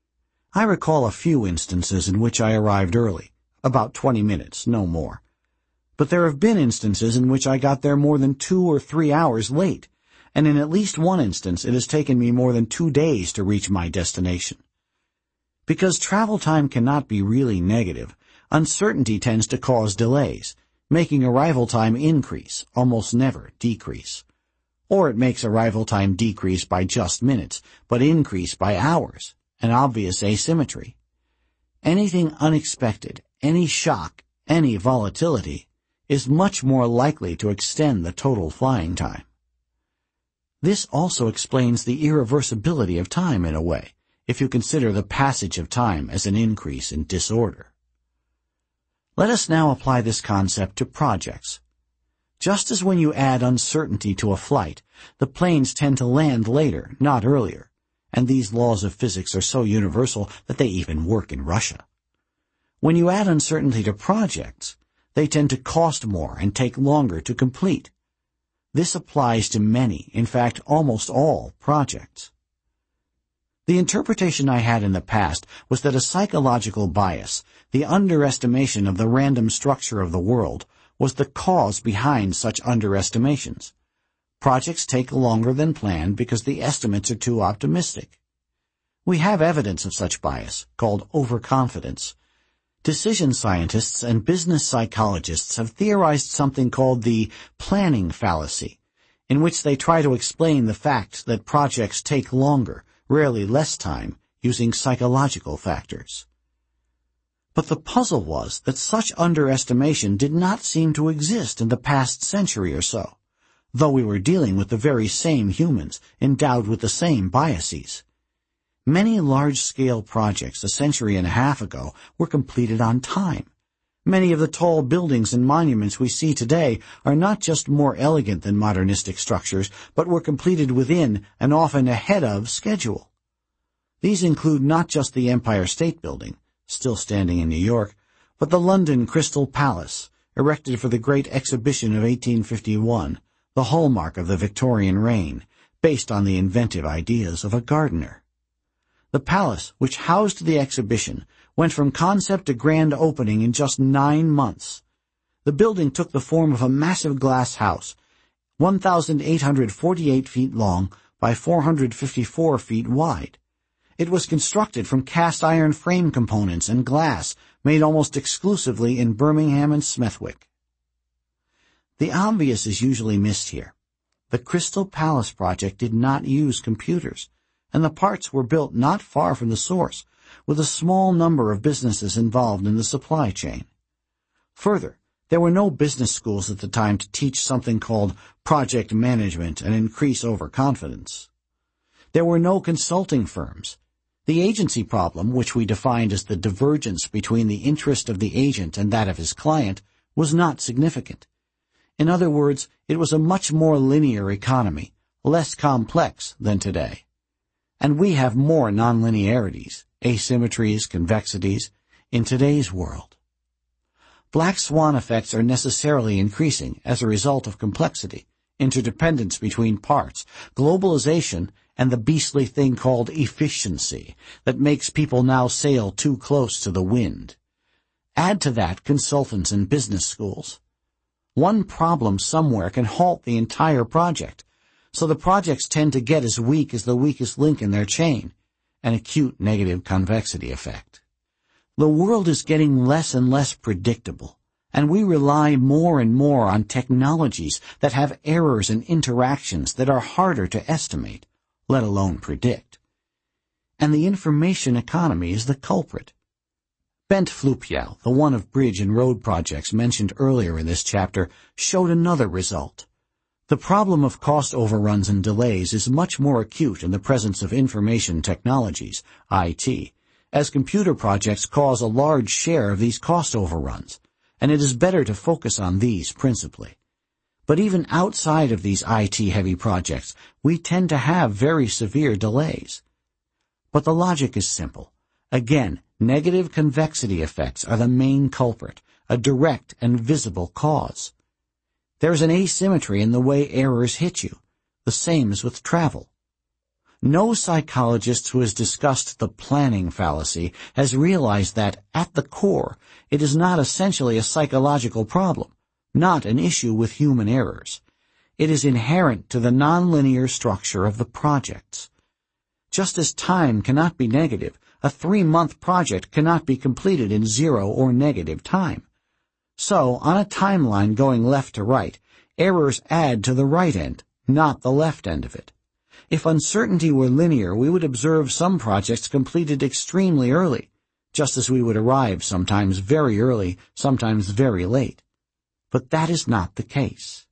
I recall a few instances in which I arrived early, about twenty minutes, no more. But there have been instances in which I got there more than two or three hours late, and in at least one instance it has taken me more than two days to reach my destination. Because travel time cannot be really negative, uncertainty tends to cause delays, making arrival time increase, almost never decrease. Or it makes arrival time decrease by just minutes, but increase by hours, an obvious asymmetry. Anything unexpected, any shock, any volatility, is much more likely to extend the total flying time. This also explains the irreversibility of time in a way, if you consider the passage of time as an increase in disorder. Let us now apply this concept to projects. Just as when you add uncertainty to a flight, the planes tend to land later, not earlier, and these laws of physics are so universal that they even work in Russia. When you add uncertainty to projects, they tend to cost more and take longer to complete. This applies to many, in fact almost all, projects. The interpretation I had in the past was that a psychological bias, the underestimation of the random structure of the world, was the cause behind such underestimations. Projects take longer than planned because the estimates are too optimistic. We have evidence of such bias, called overconfidence. Decision scientists and business psychologists have theorized something called the planning fallacy, in which they try to explain the fact that projects take longer, rarely less time, using psychological factors. But the puzzle was that such underestimation did not seem to exist in the past century or so, though we were dealing with the very same humans endowed with the same biases. Many large-scale projects a century and a half ago were completed on time. Many of the tall buildings and monuments we see today are not just more elegant than modernistic structures, but were completed within and often ahead of schedule. These include not just the Empire State Building, still standing in New York, but the London Crystal Palace, erected for the Great Exhibition of eighteen fifty-one, the hallmark of the Victorian reign, based on the inventive ideas of a gardener. The palace, which housed the exhibition, went from concept to grand opening in just nine months. The building took the form of a massive glass house, one thousand eight hundred forty-eight feet long by four hundred fifty-four feet wide. It was constructed from cast iron frame components and glass made almost exclusively in Birmingham and Smethwick. The obvious is usually missed here. The Crystal Palace project did not use computers, and the parts were built not far from the source, with a small number of businesses involved in the supply chain. Further, there were no business schools at the time to teach something called project management and increase overconfidence. There were no consulting firms. The agency problem, which we defined as the divergence between the interest of the agent and that of his client, was not significant. In other words, it was a much more linear economy, less complex than today. And we have more nonlinearities, asymmetries, convexities, in today's world. Black swan effects are necessarily increasing as a result of complexity, interdependence between parts, globalization, and the beastly thing called efficiency that makes people now sail too close to the wind. Add to that consultants and business schools. One problem somewhere can halt the entire project, so the projects tend to get as weak as the weakest link in their chain, an acute negative convexity effect. The world is getting less and less predictable, and we rely more and more on technologies that have errors and interactions that are harder to estimate, let alone predict. And the information economy is the culprit. Bent Flupjau, the one of bridge and road projects mentioned earlier in this chapter, showed another result. The problem of cost overruns and delays is much more acute in the presence of information technologies, I T, as computer projects cause a large share of these cost overruns, and it is better to focus on these principally. But even outside of these I T-heavy projects, we tend to have very severe delays. But the logic is simple. Again, negative convexity effects are the main culprit, a direct and visible cause. There is an asymmetry in the way errors hit you, the same as with travel. No psychologist who has discussed the planning fallacy has realized that, at the core, it is not essentially a psychological problem, not an issue with human errors. It is inherent to the nonlinear structure of the projects. Just as time cannot be negative, a three-month project cannot be completed in zero or negative time. So, on a timeline going left to right, errors add to the right end, not the left end of it. If uncertainty were linear, we would observe some projects completed extremely early, just as we would arrive sometimes very early, sometimes very late. But that is not the case.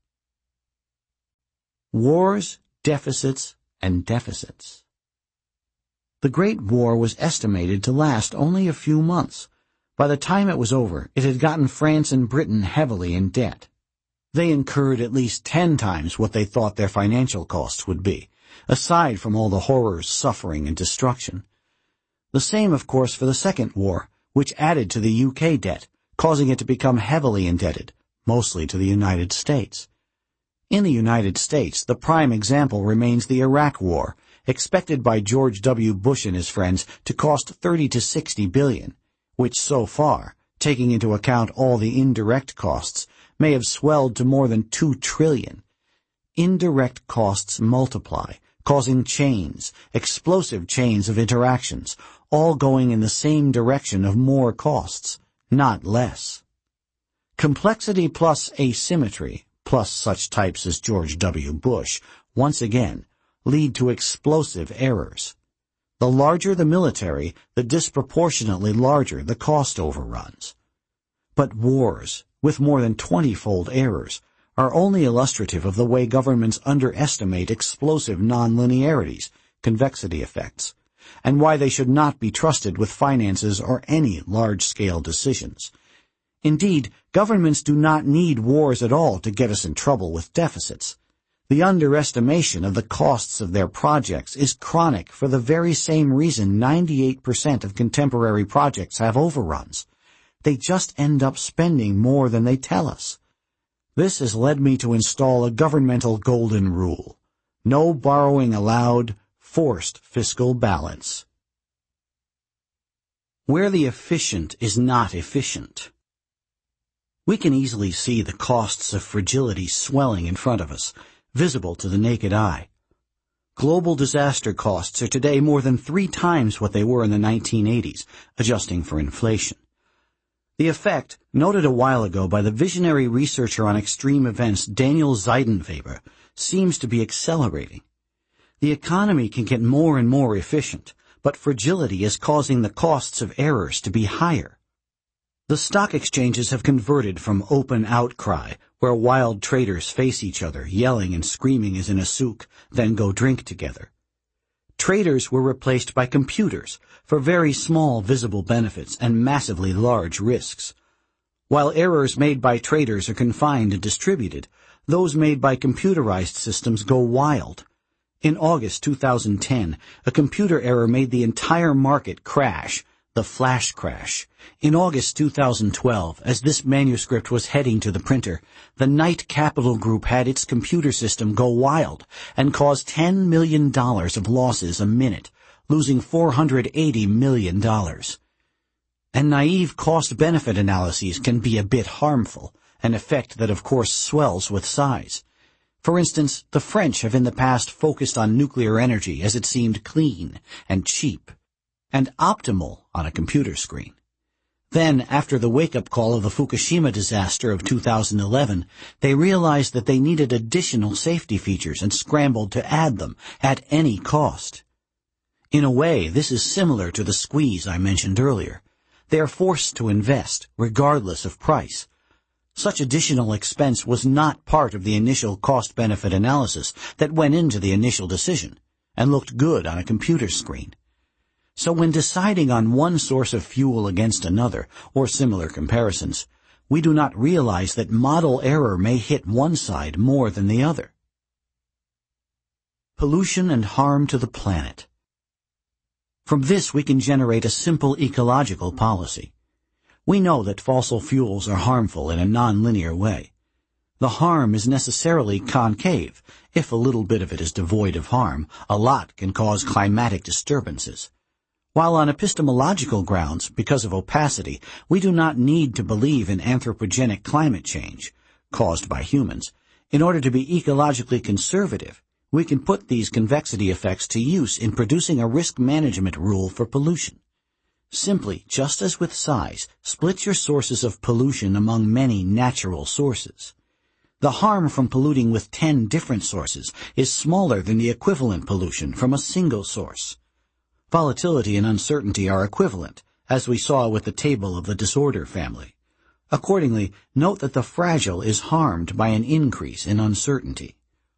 Wars, deficits, and deficits. The Great War was estimated to last only a few months. By the time it was over, it had gotten France and Britain heavily in debt. They incurred at least ten times what they thought their financial costs would be, aside from all the horrors, suffering, and destruction. The same, of course, for the Second War, which added to the U K debt, causing it to become heavily indebted, mostly to the United States. In the United States, the prime example remains the Iraq War, expected by George W. Bush and his friends to cost thirty to sixty billion, which so far, taking into account all the indirect costs, may have swelled to more than two trillion. Indirect costs multiply, causing chains, explosive chains of interactions, all going in the same direction of more costs, not less. Complexity plus asymmetry, plus such types as George W. Bush, once again, lead to explosive errors. The larger the military, the disproportionately larger the cost overruns. But wars, with more than twenty-fold errors, are only illustrative of the way governments underestimate explosive nonlinearities, convexity effects, and why they should not be trusted with finances or any large-scale decisions. Indeed, governments do not need wars at all to get us in trouble with deficits. The underestimation of the costs of their projects is chronic for the very same reason ninety-eight percent of contemporary projects have overruns. They just end up spending more than they tell us. This has led me to install a governmental golden rule. No borrowing allowed, forced fiscal balance. Where the efficient is not efficient. We can easily see the costs of fragility swelling in front of us, visible to the naked eye. Global disaster costs are today more than three times what they were in the nineteen eighties, adjusting for inflation. The effect, noted a while ago by the visionary researcher on extreme events Daniel Zeidenweber, seems to be accelerating. The economy can get more and more efficient, but fragility is causing the costs of errors to be higher. The stock exchanges have converted from open outcry, where wild traders face each other, yelling and screaming as in a souk, then go drink together. Traders were replaced by computers for very small visible benefits and massively large risks. While errors made by traders are confined and distributed, those made by computerized systems go wild. In August two thousand ten, a computer error made the entire market crash, the flash crash. In August two thousand twelve, as this manuscript was heading to the printer, the Knight Capital Group had its computer system go wild and caused ten million dollars of losses a minute, losing four hundred eighty million dollars. And naive cost-benefit analyses can be a bit harmful, an effect that of course swells with size. For instance, the French have in the past focused on nuclear energy as it seemed clean and cheap and optimal on a computer screen. Then, after the wake-up call of the Fukushima disaster of two thousand eleven, they realized that they needed additional safety features and scrambled to add them at any cost. In a way, this is similar to the squeeze I mentioned earlier. They are forced to invest, regardless of price. Such additional expense was not part of the initial cost-benefit analysis that went into the initial decision and looked good on a computer screen. So when deciding on one source of fuel against another, or similar comparisons, we do not realize that model error may hit one side more than the other. Pollution and harm to the planet. From this we can generate a simple ecological policy. We know that fossil fuels are harmful in a non-linear way. The harm is necessarily concave. If a little bit of it is devoid of harm, a lot can cause climatic disturbances. While on epistemological grounds, because of opacity, we do not need to believe in anthropogenic climate change, caused by humans. In order to be ecologically conservative, we can put these convexity effects to use in producing a risk management rule for pollution. Simply, just as with size, split your sources of pollution among many natural sources. The harm from polluting with ten different sources is smaller than the equivalent pollution from a single source. Volatility and uncertainty are equivalent, as we saw with the table of the disorder family. Accordingly, note that the fragile is harmed by an increase in uncertainty.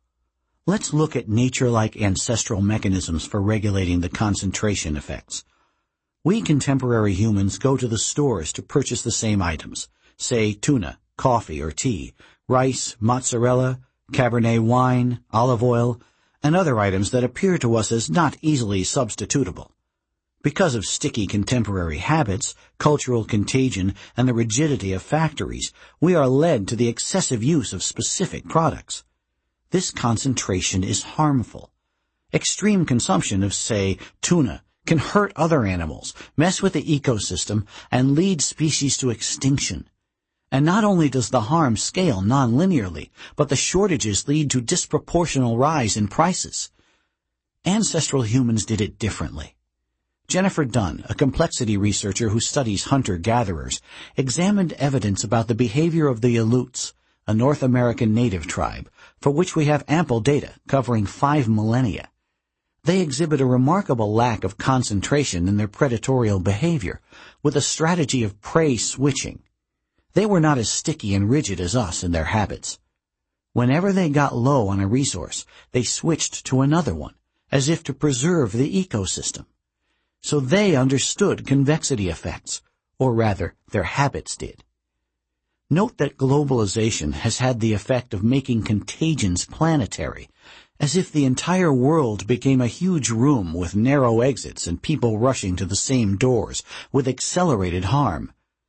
Let's look at nature-like ancestral mechanisms for regulating the concentration effects. We contemporary humans go to the stores to purchase the same items, say tuna, coffee, or tea, rice, mozzarella, Cabernet wine, olive oil, and other items that appear to us as not easily substitutable. Because of sticky contemporary habits, cultural contagion, and the rigidity of factories, we are led to the excessive use of specific products. This concentration is harmful. Extreme consumption of, say, tuna can hurt other animals, mess with the ecosystem, and lead species to extinction. And not only does the harm scale non-linearly, but the shortages lead to disproportional rise in prices. Ancestral humans did it differently. Jennifer Dunn, a complexity researcher who studies hunter-gatherers, examined evidence about the behavior of the Aleuts, a North American native tribe, for which we have ample data covering five millennia. They exhibit a remarkable lack of concentration in their predatorial behavior, with a strategy of prey switching. They were not as sticky and rigid as us in their habits. Whenever they got low on a resource, they switched to another one, as if to preserve the ecosystem. So they understood convexity effects, or rather, their habits did. Note that globalization has had the effect of making contagions planetary, as if the entire world became a huge room with narrow exits and people rushing to the same doors with accelerated harm.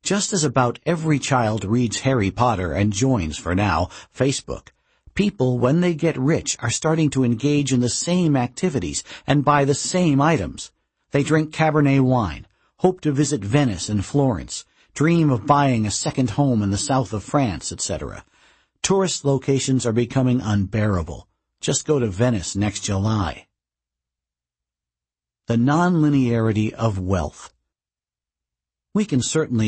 Just as about every child reads Harry Potter and joins, for now, Facebook, people, when they get rich, are starting to engage in the same activities and buy the same items. They drink Cabernet wine, hope to visit Venice and Florence, dream of buying a second home in the south of France, et cetera. Tourist locations are becoming unbearable. Just go to Venice next July. The nonlinearity of wealth. We can certainly